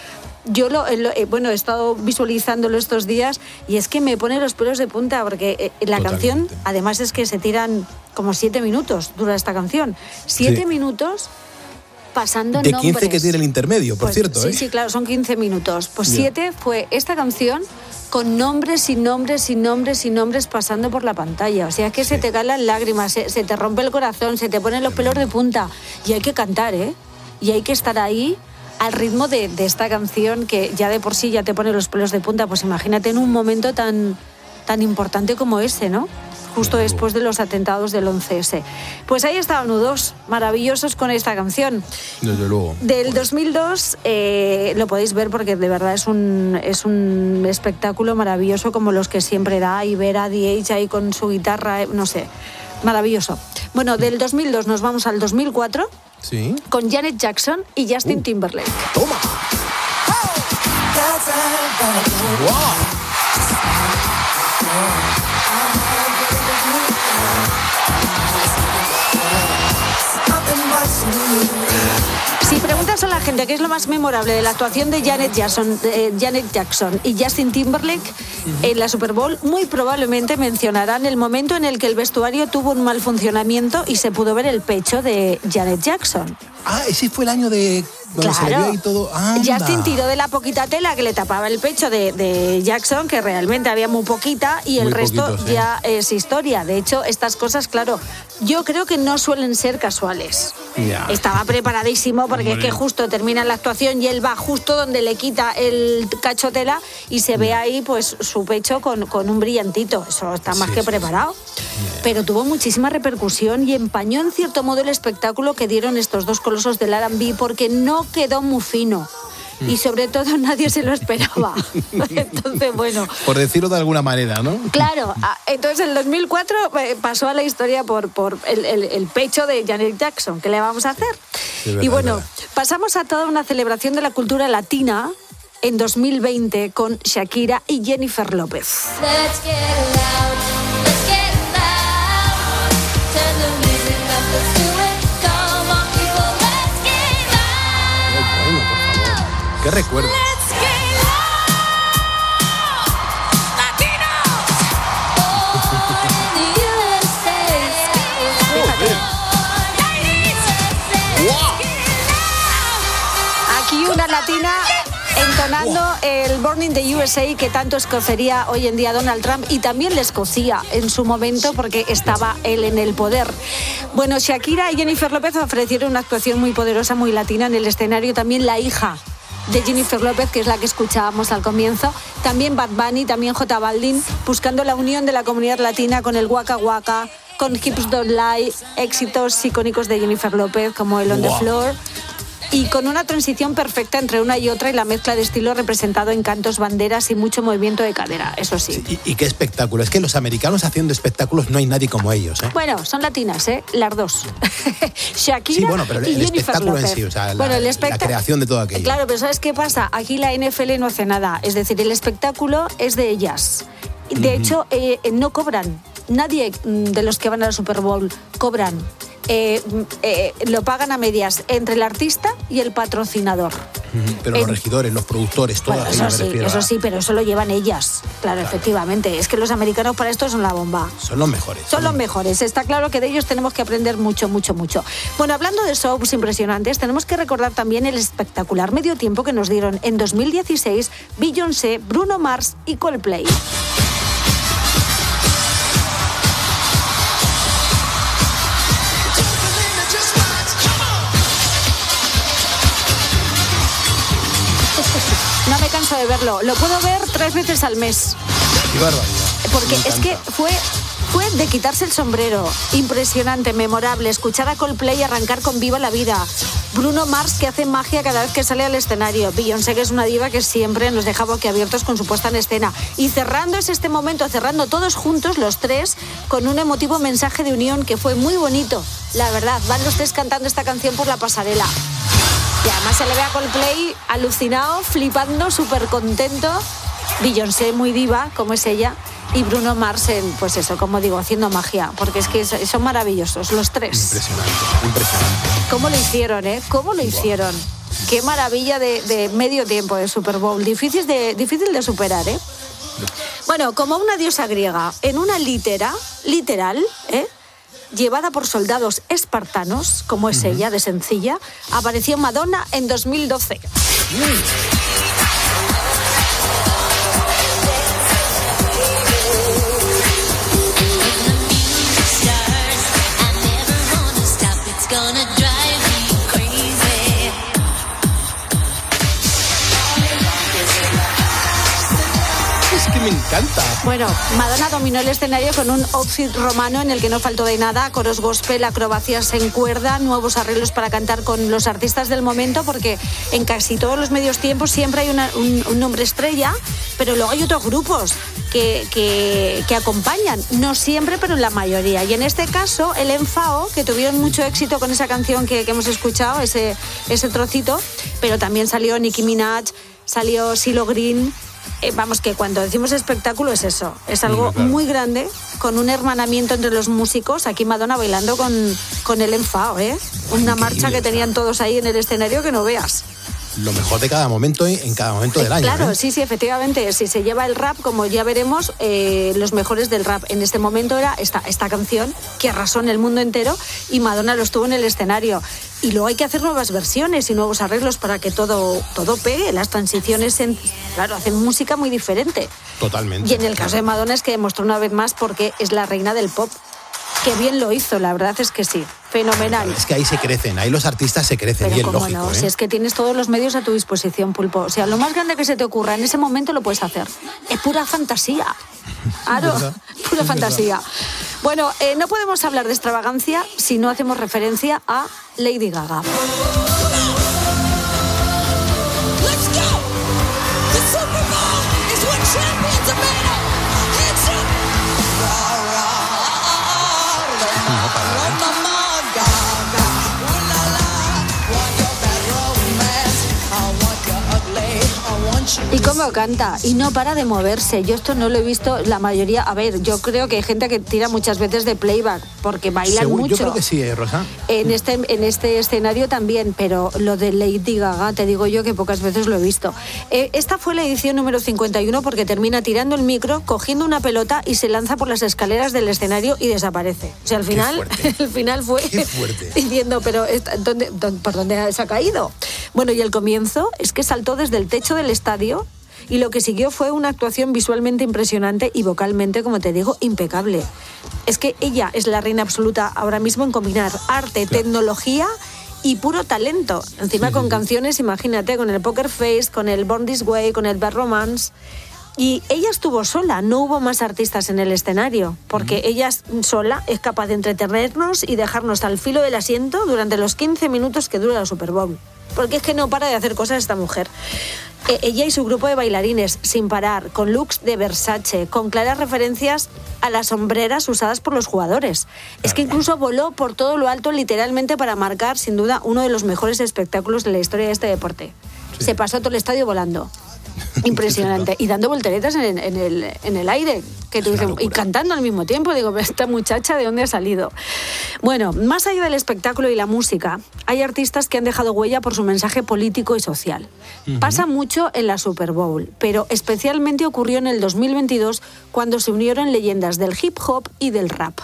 yo lo, lo eh, bueno, he estado visualizándolo estos días y es que me pone los pelos de punta porque eh, la Totalmente. canción, además es que se tiran como siete minutos, dura esta canción. Siete sí. minutos pasando de nombres. quince que tiene el intermedio, por pues, cierto. Sí, ¿eh? sí, claro, son quince minutos. Pues Bien. siete fue esta canción con nombres y nombres y nombres y nombres pasando por la pantalla. O sea, es que sí. se te caen las lágrimas, se, se te rompe el corazón, se te ponen los pelos de punta. Y hay que cantar, ¿eh? Y hay que estar ahí al ritmo de, de esta canción que ya de por sí ya te pone los pelos de punta. Pues imagínate en un momento tan, tan importante como ese, ¿no? Justo después de los atentados del once ese. Pues ahí estaban U dos, maravillosos con esta canción. Desde luego. Del dos mil dos eh, lo podéis ver porque de verdad es un, es un espectáculo maravilloso como los que siempre da, y ver a D H ahí con su guitarra, no sé, maravilloso. Bueno, del dos mil dos nos vamos al dos mil cuatro sí. con Janet Jackson y Justin uh. Timberlake. ¡Toma! ¡Wow! Si preguntas a la gente qué es lo más memorable de la actuación de Janet Jackson, eh, Janet Jackson y Justin Timberlake uh-huh. en la Super Bowl, muy probablemente mencionarán el momento en el que el vestuario tuvo un mal funcionamiento y se pudo ver el pecho de Janet Jackson. Ah, ese fue el año de... Claro, se le vio ahí todo. Justin tiró de la poquita tela que le tapaba el pecho de, de Jackson, que realmente había muy poquita, y muy el resto poquito, sí. ya es historia. De hecho, estas cosas, claro, yo creo que no suelen ser casuales. Yeah. Estaba preparadísimo porque Hombre. es que justo termina la actuación y él va justo donde le quita el cacho tela y se ve ahí pues su pecho con, con un brillantito. Eso está más sí, que sí, preparado. Sí. Yeah. Pero tuvo muchísima repercusión y empañó en cierto modo el espectáculo que dieron estos dos colosos del R and B porque no quedó muy fino. Y sobre todo nadie se lo esperaba. Entonces, bueno. Por decirlo de alguna manera, ¿no? Claro. Entonces, el dos mil cuatro pasó a la historia por, por el, el, el pecho de Janet Jackson. ¿Qué le vamos a hacer? Sí, verdad, y bueno, verdad. pasamos a toda una celebración de la cultura latina en dos mil veinte con Shakira y Jennifer López. Let's get loud, let's get loud. Turn the music up, let's do it. Come on, people, let's get loud. Bueno, por favor. ¿Qué recuerdo? Aquí una latina entonando el Born in the U S A que tanto escocería hoy en día Donald Trump, y también le escocía en su momento porque estaba él en el poder. Bueno, Shakira y Jennifer López ofrecieron una actuación muy poderosa, muy latina en el escenario. También la hija de Jennifer López, que es la que escuchábamos al comienzo, también Bad Bunny, también J Balvin, buscando la unión de la comunidad latina con el Waka Waka, con Hips Don't Lie, éxitos icónicos de Jennifer López como el On the Floor, y con una transición perfecta entre una y otra y la mezcla de estilo representado en cantos, banderas y mucho movimiento de cadera, eso sí. sí y, y qué espectáculo, es que los americanos haciendo espectáculos no hay nadie como ellos, ¿eh? Bueno, son latinas, ¿eh? Las dos. Shakira sí, bueno, pero el, y el Jennifer espectáculo López. en sí, o sea, bueno, la, el espect... la creación de todo aquello. Claro, pero ¿sabes qué pasa? Aquí la N F L no hace nada, es decir, el espectáculo es de ellas. De uh-huh. hecho, eh, no cobran. Nadie de los que van a la Super Bowl cobran. Eh, eh, lo pagan a medias entre el artista y el patrocinador. Pero los en... regidores, los productores, todas bueno, eso sí, eso a... sí, pero eso lo llevan ellas. Claro, claro, efectivamente. Es que los americanos para esto son la bomba. Son los mejores. Son, son los mejores. Está claro que de ellos tenemos que aprender mucho, mucho, mucho. Bueno, hablando de shows impresionantes, tenemos que recordar también el espectacular medio tiempo que nos dieron en dos mil dieciséis Beyoncé, Bruno Mars y Coldplay. No me canso de verlo. Lo puedo ver tres veces al mes. Qué barbaridad. Porque es que fue, fue de quitarse el sombrero. Impresionante, memorable. Escuchar a Coldplay arrancar con Viva la Vida. Bruno Mars, que hace magia cada vez que sale al escenario. Beyoncé, que es una diva que siempre nos deja boquiabiertos con su puesta en escena. Y cerrando es este momento, cerrando todos juntos, los tres, con un emotivo mensaje de unión que fue muy bonito. La verdad, van los tres cantando esta canción por la pasarela. Y además se le ve a Coldplay alucinado, flipando, súper contento. Beyoncé muy diva, como es ella. Y Bruno Mars, en, pues eso, como digo, haciendo magia. Porque es que son maravillosos, los tres. Impresionante, impresionante. ¿Cómo lo hicieron, eh? ¿Cómo lo hicieron? Qué maravilla de, de medio tiempo de Super Bowl. Difícil de, difícil de superar, ¿eh? Bueno, como una diosa griega, en una litera, literal, ¿eh? llevada por soldados espartanos, como es ella, de sencilla, apareció Madonna en dos mil doce. Me encanta. Bueno, Madonna dominó el escenario con un outfit romano en el que no faltó de nada, coros gospel, acrobacias en cuerda, nuevos arreglos para cantar con los artistas del momento, porque en casi todos los medios tiempos siempre hay una, un, un nombre estrella, pero luego hay otros grupos que, que, que acompañan, no siempre, pero en la mayoría. Y en este caso, el Enfao, que tuvieron mucho éxito con esa canción que, que hemos escuchado, ese, ese trocito, pero también salió Nicki Minaj, salió Silo Green. Eh, vamos, que cuando decimos espectáculo es eso, es algo sí, claro. muy grande, con un hermanamiento entre los músicos. Aquí Madonna bailando con, con el Enfao, ¿eh? Una marcha que tenían todos ahí en el escenario que no veas. Lo mejor de cada momento en cada momento del año. Claro, ¿eh? sí, sí, efectivamente. Si se lleva el rap, como ya veremos, eh, los mejores del rap en este momento era esta, esta canción que arrasó en el mundo entero y Madonna lo estuvo en el escenario. Y luego hay que hacer nuevas versiones y nuevos arreglos para que todo, todo pegue. Las transiciones, en, claro, hacen música muy diferente. Totalmente. Y en el caso de Madonna es que demostró una vez más porque es la reina del pop. Qué bien lo hizo, la verdad es que sí. Fenomenal. Es que ahí se crecen, ahí los artistas se crecen, pero bien cómo lógico. No, ¿eh? Si es que tienes todos los medios a tu disposición, Pulpo. O sea, lo más grande que se te ocurra en ese momento lo puedes hacer. Es pura fantasía. Claro, pura fantasía. Bueno, eh, no podemos hablar de extravagancia si no hacemos referencia a Lady Gaga. Y cómo canta, y no para de moverse. Yo esto no lo he visto la mayoría. A ver, yo creo que hay gente que tira muchas veces de playback, porque bailan Según, mucho. Yo creo que sí, ¿eh, Rosa? En este, en este escenario también, pero lo de Lady Gaga, te digo yo que pocas veces lo he visto. Eh, esta fue la edición número cincuenta y uno porque termina tirando el micro, cogiendo una pelota y se lanza por las escaleras del escenario y desaparece. O sea, al final, el final fue diciendo, pero ¿dónde, dónde, ¿por dónde se ha caído? Bueno, y el comienzo es que saltó desde el techo del estadio y lo que siguió fue una actuación visualmente impresionante y vocalmente, como te digo, impecable. Es que ella es la reina absoluta ahora mismo en combinar arte, claro. tecnología y puro talento. Encima sí, con sí, canciones, imagínate, con el Poker Face, con el Born This Way, con el Bad Romance. Y ella estuvo sola, no hubo más artistas en el escenario, porque mm. ella sola es capaz de entretenernos y dejarnos al filo del asiento durante los quince minutos que dura la Super Bowl. Porque es que no para de hacer cosas esta mujer. Eh, ella y su grupo de bailarines, sin parar, con looks de Versace, con claras referencias a las sombreras usadas por los jugadores. Claro. Es que incluso voló por todo lo alto literalmente para marcar, sin duda, uno de los mejores espectáculos de la historia de este deporte. Sí. Se pasó todo el estadio volando. Impresionante. Y dando volteretas en el, en el, en el aire. Que tú dices, y cantando al mismo tiempo. Digo, esta muchacha, ¿de dónde ha salido? Bueno, más allá del espectáculo y la música, hay artistas que han dejado huella por su mensaje político y social. Uh-huh. Pasa mucho en la Super Bowl, pero especialmente ocurrió en el dos mil veintidós cuando se unieron leyendas del hip hop y del rap.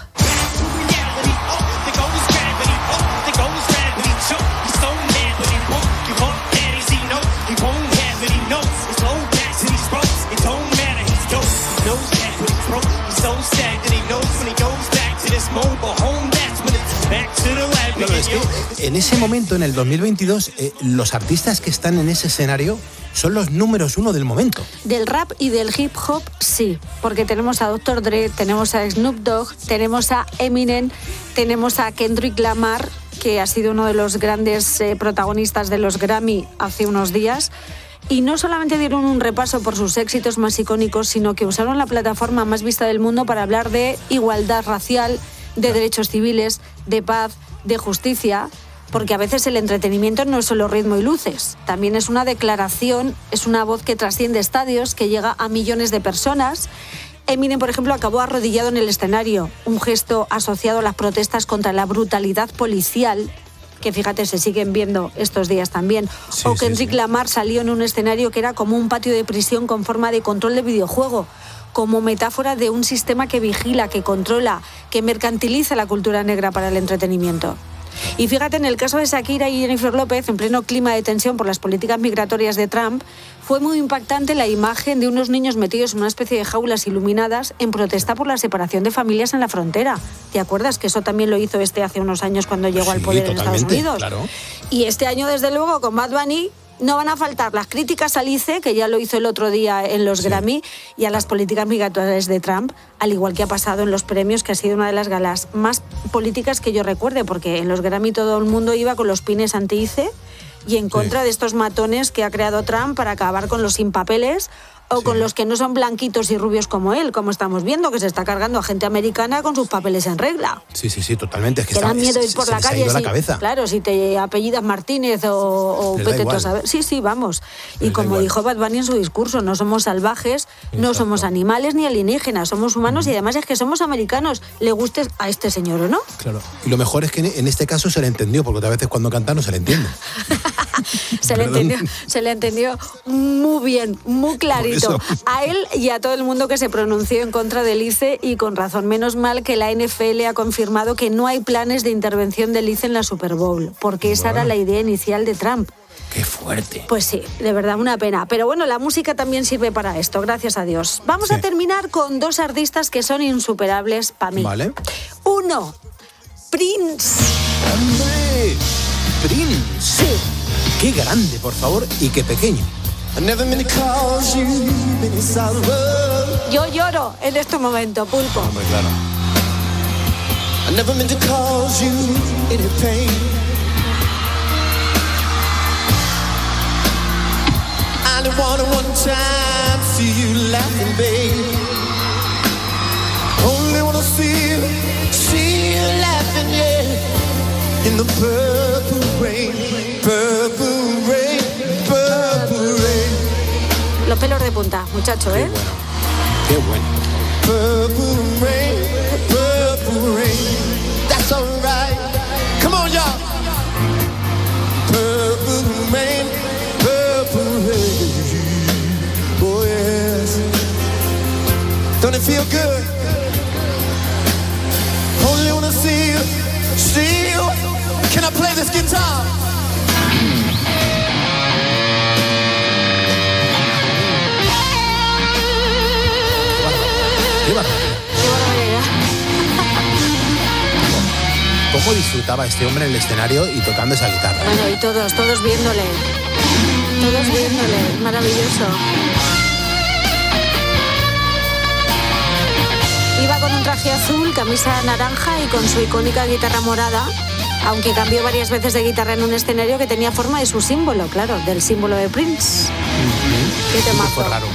Claro, es que en ese momento, en el dos mil veintidós, eh, los artistas que están en ese escenario son los números uno del momento. Del rap y del hip hop, sí, porque tenemos a doctor Dre, tenemos a Snoop Dogg, tenemos a Eminem, tenemos a Kendrick Lamar, que ha sido uno de los grandes eh, protagonistas de los Grammy hace unos días. Y no solamente dieron un repaso por sus éxitos más icónicos, sino que usaron la plataforma más vista del mundo para hablar de igualdad racial, de derechos civiles, de paz, de justicia, porque a veces el entretenimiento no es solo ritmo y luces, también es una declaración, es una voz que trasciende estadios, que llega a millones de personas. Eminem, por ejemplo, acabó arrodillado en el escenario, un gesto asociado a las protestas contra la brutalidad policial que fíjate, se siguen viendo estos días también. Sí, o que sí, Enric sí. Lamar salió en un escenario que era como un patio de prisión con forma de control de videojuego, como metáfora de un sistema que vigila, que controla, que mercantiliza la cultura negra para el entretenimiento. Y fíjate, en el caso de Shakira y Jennifer López, en pleno clima de tensión por las políticas migratorias de Trump, fue muy impactante la imagen de unos niños metidos en una especie de jaulas iluminadas en protesta por la separación de familias en la frontera. ¿Te acuerdas que eso también lo hizo este hace unos años cuando llegó Sí, al poder en Estados totalmente, Unidos? claro. Y este año, desde luego, con Bad Bunny, no van a faltar las críticas a Lice, que ya lo hizo el otro día en los sí. Grammy, y a las políticas migratorias de Trump, al igual que ha pasado en los premios, que ha sido una de las galas más políticas que yo recuerde, porque en los Grammy todo el mundo iba con los pines anti-Ice y en contra sí. de estos matones que ha creado Trump para acabar con los sin papeles o sí. con los que no son blanquitos y rubios como él, como estamos viendo, que se está cargando a gente americana con sus papeles en regla. Sí, sí, sí, totalmente. Es que te está, da miedo ir por se, la se calle. Ha ido si, la cabeza. Claro, si te apellidas Martínez o, o vete tú a saber. Sí, sí, vamos. Y como dijo Bad Bunny en su discurso, no somos salvajes, Exacto. no somos animales ni alienígenas, somos humanos uh-huh. y además es que somos americanos, le guste a este señor o no. Claro. Y lo mejor es que en este caso se le entendió, porque otras veces cuando canta no se le entiende. se, le entendió, se le entendió muy bien, muy clarito. A él y a todo el mundo que se pronunció en contra del Lice, y con razón. Menos mal que la N F L ha confirmado que no hay planes de intervención del Lice en la Super Bowl, porque esa bueno. era la idea inicial de Trump. ¡Qué fuerte! Pues sí, de verdad, una pena. Pero bueno, la música también sirve para esto, gracias a Dios. Vamos sí. a terminar con dos artistas que son insuperables para mí. Vale. Uno, Prince. ¡Hombre! ¡Prince! Sí. ¡Qué grande, por favor, y qué pequeño! Yo lloro en este momento, Pulpo. Hombre, claro. I never meant to cause you any pain. I only wanted one time to see you laughing, babe. Only wanna see you, see you laughing, yeah. In the purple rain, purple rain, purple rain. Los pelos de punta, muchacho, ¿eh? Qué bueno. Qué bueno. Purple rain, purple rain. That's alright. Come on, y'all. Purple rain, purple rain. Oh, yes. Don't it feel good? Only wanna see you, see you. Can I play this guitar? ¡Qué barbaridad! ¿Cómo disfrutaba este hombre en el escenario y tocando esa guitarra? Bueno, y todos, todos viéndole. Todos viéndole. Maravilloso. Iba con un traje azul, camisa naranja y con su icónica guitarra morada, aunque cambió varias veces de guitarra en un escenario que tenía forma de su símbolo, claro, del símbolo de Prince. Uh-huh. Qué temazo. Fue raro.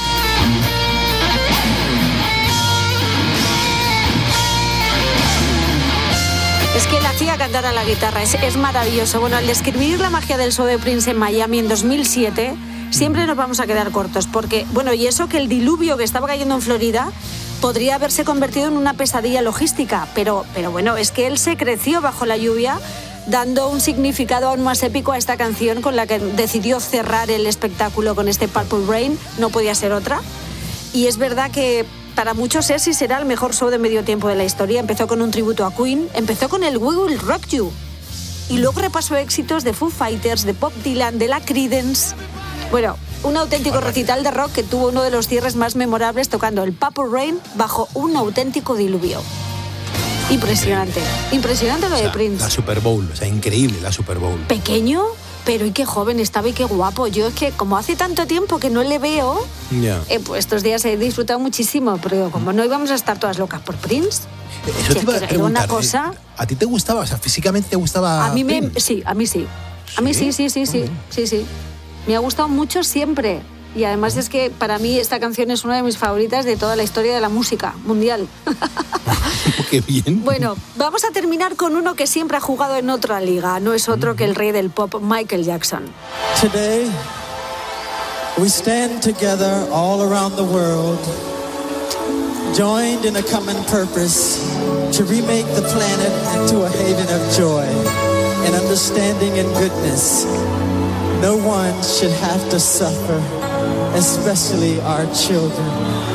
Es que él hacía cantar a la guitarra, es, es maravilloso. Bueno, al describir la magia del show de Prince en Miami en dos mil siete, siempre nos vamos a quedar cortos, porque, bueno, y eso que el diluvio que estaba cayendo en Florida podría haberse convertido en una pesadilla logística, pero, pero bueno, es que él se creció bajo la lluvia, dando un significado aún más épico a esta canción con la que decidió cerrar el espectáculo con este Purple Rain, no podía ser otra. Y es verdad que para muchos es y será el mejor show de medio tiempo de la historia. Empezó con un tributo a Queen, empezó con el We Will Rock You, y luego repasó éxitos de Foo Fighters, de Bob Dylan, de la Creedence. Bueno, un auténtico recital de rock que tuvo uno de los cierres más memorables, tocando el Purple Rain bajo un auténtico diluvio. Impresionante, impresionante lo o sea, de Prince. La Super Bowl, o sea, increíble la Super Bowl. Pequeño, pero y qué joven estaba y qué guapo. Yo es que como hace tanto tiempo que no le veo, yeah. eh, pues estos días he disfrutado muchísimo, pero como no íbamos a estar todas locas por Prince. Eso te iba a era preguntar, una cosa. ¿A ti te gustaba? O sea, físicamente te gustaba. A mí me, Prince? sí, a mí sí. A mí sí, sí, sí, sí, sí, sí. Me ha gustado mucho siempre. Y además es que para mí esta canción es una de mis favoritas de toda la historia de la música mundial. Qué bien. Bueno, vamos a terminar con uno que siempre ha jugado en otra liga. No es otro que el rey del pop, Michael Jackson. Today, we stand together all around the world, joined in a common purpose to remake the planet into a haven of joy. and understanding and goodness. No one should have to suffer, especially our children.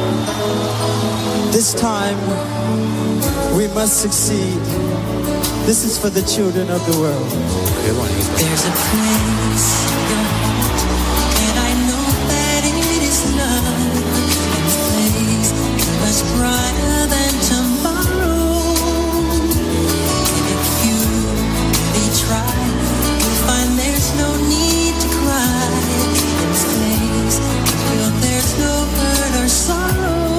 This time, we must succeed. This is for the children of the world. There's a place in your heart, and I know that it is love. And the place is much brighter than tomorrow. And if you really try, you'll find there's no need to cry. In this place, you feel there's no hurt or sorrow.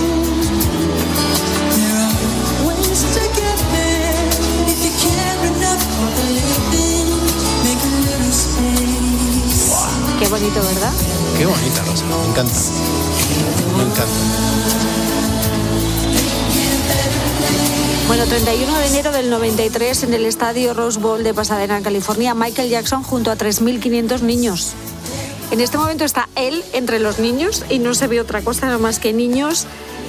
There are ways to get there if you care enough for the living. Make a little space. Wow. Qué bonito, ¿verdad? Qué bonita, Rosa. Me encanta. Me encanta. Bueno, treinta y uno de enero del noventa y tres, en el estadio Rose Bowl de Pasadena, California, Michael Jackson junto a tres mil quinientos niños. En este momento está él entre los niños y no se ve otra cosa nada más que niños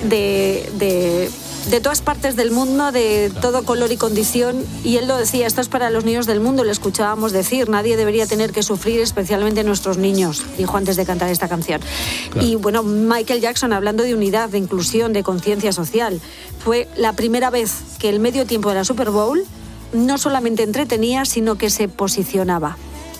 de, de, de todas partes del mundo, de todo color y condición. Y él lo decía, esto es para los niños del mundo, le escuchábamos decir, nadie debería tener que sufrir, especialmente nuestros niños, dijo antes de cantar esta canción. Claro. Y bueno, Michael Jackson, hablando de unidad, de inclusión, de conciencia social, fue la primera vez que el medio tiempo de la Super Bowl no solamente entretenía, sino que se posicionaba.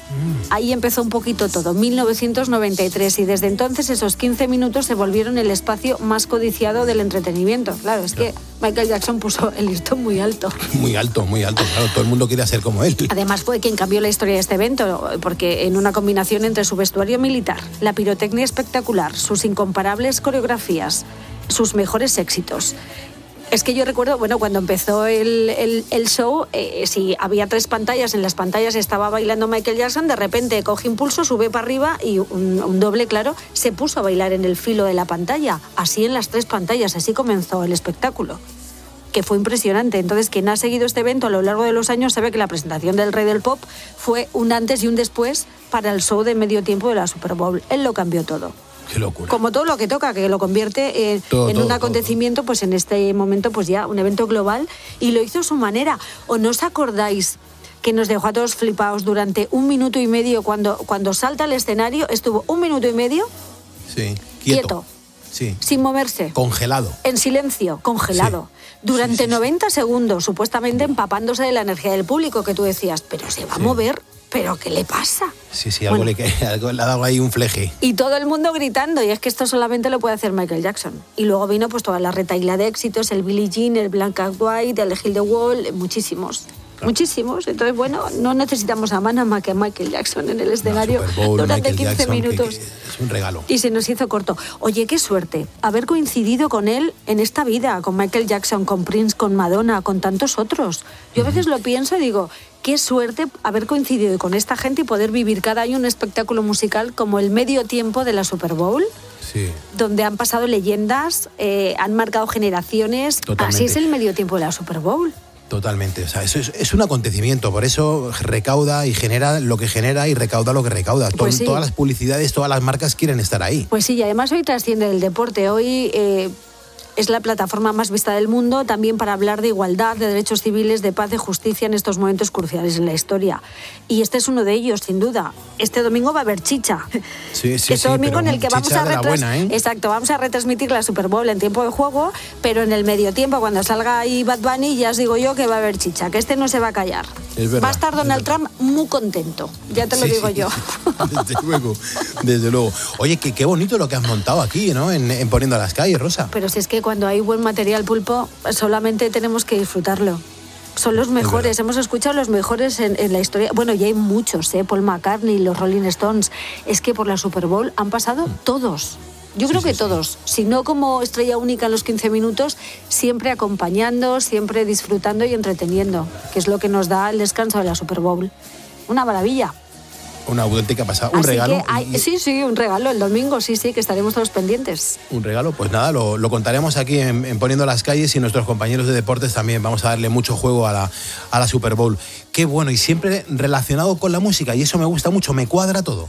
Ahí empezó un poquito todo, mil novecientos noventa y tres, y desde entonces esos quince minutos se volvieron el espacio más codiciado del entretenimiento. Claro, es que Michael Jackson puso el listón muy alto. Muy alto, muy alto, claro, todo el mundo quería ser como él. Además fue quien cambió la historia de este evento, porque en una combinación entre su vestuario militar, la pirotecnia espectacular, sus incomparables coreografías, sus mejores éxitos. Es que yo recuerdo, bueno, cuando empezó el, el, el show, eh, si había tres pantallas, en las pantallas estaba bailando Michael Jackson, de repente coge impulso, sube para arriba y un, un doble, claro, se puso a bailar en el filo de la pantalla. Así en las tres pantallas, así comenzó el espectáculo, que fue impresionante. Entonces, quien ha seguido este evento a lo largo de los años sabe que la presentación del Rey del Pop fue un antes y un después para el show de medio tiempo de la Super Bowl. Él lo cambió todo. Qué locura. Como todo lo que toca, que lo convierte en, todo, en todo, un acontecimiento, todo. Pues en este momento, pues ya un evento global, y lo hizo a su manera. ¿O no os acordáis que nos dejó a todos flipados durante un minuto y medio cuando, cuando salta al escenario? Estuvo un minuto y medio sí, quieto, quieto sí. sin moverse. Congelado. En silencio, congelado. Sí. Durante sí, sí, noventa sí. segundos, supuestamente empapándose de la energía del público, que tú decías, pero se va sí. a mover. ¿Pero qué le pasa? Sí, sí, algo, bueno, le, algo le ha dado ahí un fleje. Y todo el mundo gritando, y es que esto solamente lo puede hacer Michael Jackson. Y luego vino pues toda la retahíla de éxitos, el Billie Jean, el Black and White, el Heal the Wall, muchísimos. Claro. Muchísimos. Entonces, bueno, no necesitamos a más más que a Michael Jackson en el escenario no, Bowl, durante Michael quince Jackson, minutos. Que, que es un regalo. Y se nos hizo corto. Oye, qué suerte haber coincidido con él en esta vida, con Michael Jackson, con Prince, con Madonna, con tantos otros. Yo a veces lo pienso y digo, qué suerte haber coincidido con esta gente y poder vivir cada año un espectáculo musical como el medio tiempo de la Super Bowl. Sí. Donde han pasado leyendas, eh, han marcado generaciones. Totalmente. Así es el medio tiempo de la Super Bowl. Totalmente, o sea, eso es, es un acontecimiento, por eso recauda y genera lo que genera y recauda lo que recauda. Pues sí. Todas las publicidades, todas las marcas quieren estar ahí. Pues sí, y además hoy trasciende el deporte, hoy eh, es la plataforma más vista del mundo, también para hablar de igualdad, de derechos civiles, de paz, de justicia en estos momentos cruciales en la historia. Y este es uno de ellos, sin duda. Este domingo va a haber chicha. Sí, sí, este sí, domingo en el que vamos a retras... buena, ¿eh? Exacto, vamos a retransmitir la Super Bowl en tiempo de juego, pero en el medio tiempo, cuando salga ahí Bad Bunny, ya os digo yo que va a haber chicha, que este no se va a callar. Es verdad, va a estar Donald Trump muy contento, ya te lo sí, digo sí. yo. Desde luego, desde luego. Oye, qué, qué bonito lo que has montado aquí, ¿no? En, en Poniendo a las Calles, Rosa. Pero si es que cuando hay buen material, Pulpo, solamente tenemos que disfrutarlo. Son los mejores, hemos escuchado los mejores en, en la historia. Bueno, ya hay muchos, ¿eh? Paul McCartney, los Rolling Stones. Es que por la Super Bowl han pasado todos. Yo creo sí, que sí, todos. Sí. Si no como estrella única en los quince minutos, siempre acompañando, siempre disfrutando y entreteniendo, que es lo que nos da el descanso de la Super Bowl. Una maravilla. Una auténtica pasada, un Así regalo. Que hay, sí, sí, un regalo el domingo, sí, sí, que estaremos todos pendientes. Un regalo, pues nada, lo, lo contaremos aquí en, en Poniendo las Calles, y nuestros compañeros de deportes también vamos a darle mucho juego a la, a la Super Bowl. Qué bueno, y siempre relacionado con la música, y eso me gusta mucho, me cuadra todo.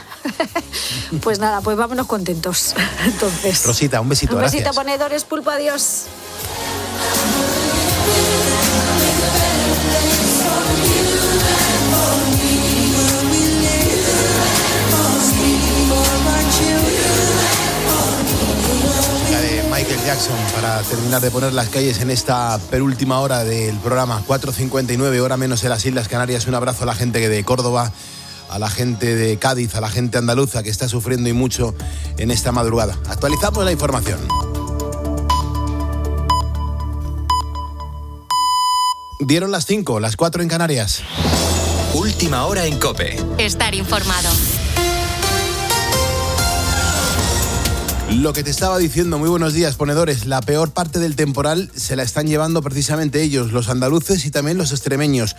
Pues nada, pues vámonos contentos. Entonces, Rosita, un besito, un gracias. besito, ponedores, Pulpo, adiós. Jackson para terminar de poner las calles en esta penúltima hora del programa. cuatro cincuenta y nueve, hora menos en las Islas Canarias. Un abrazo a la gente de Córdoba, a la gente de Cádiz, a la gente andaluza que está sufriendo y mucho en esta madrugada. Actualizamos la información. Dieron las cinco, las cuatro en Canarias. Última hora en COPE. Estar informado. Lo que te estaba diciendo, muy buenos días, ponedores. La peor parte del temporal se la están llevando precisamente ellos, los andaluces y también los extremeños.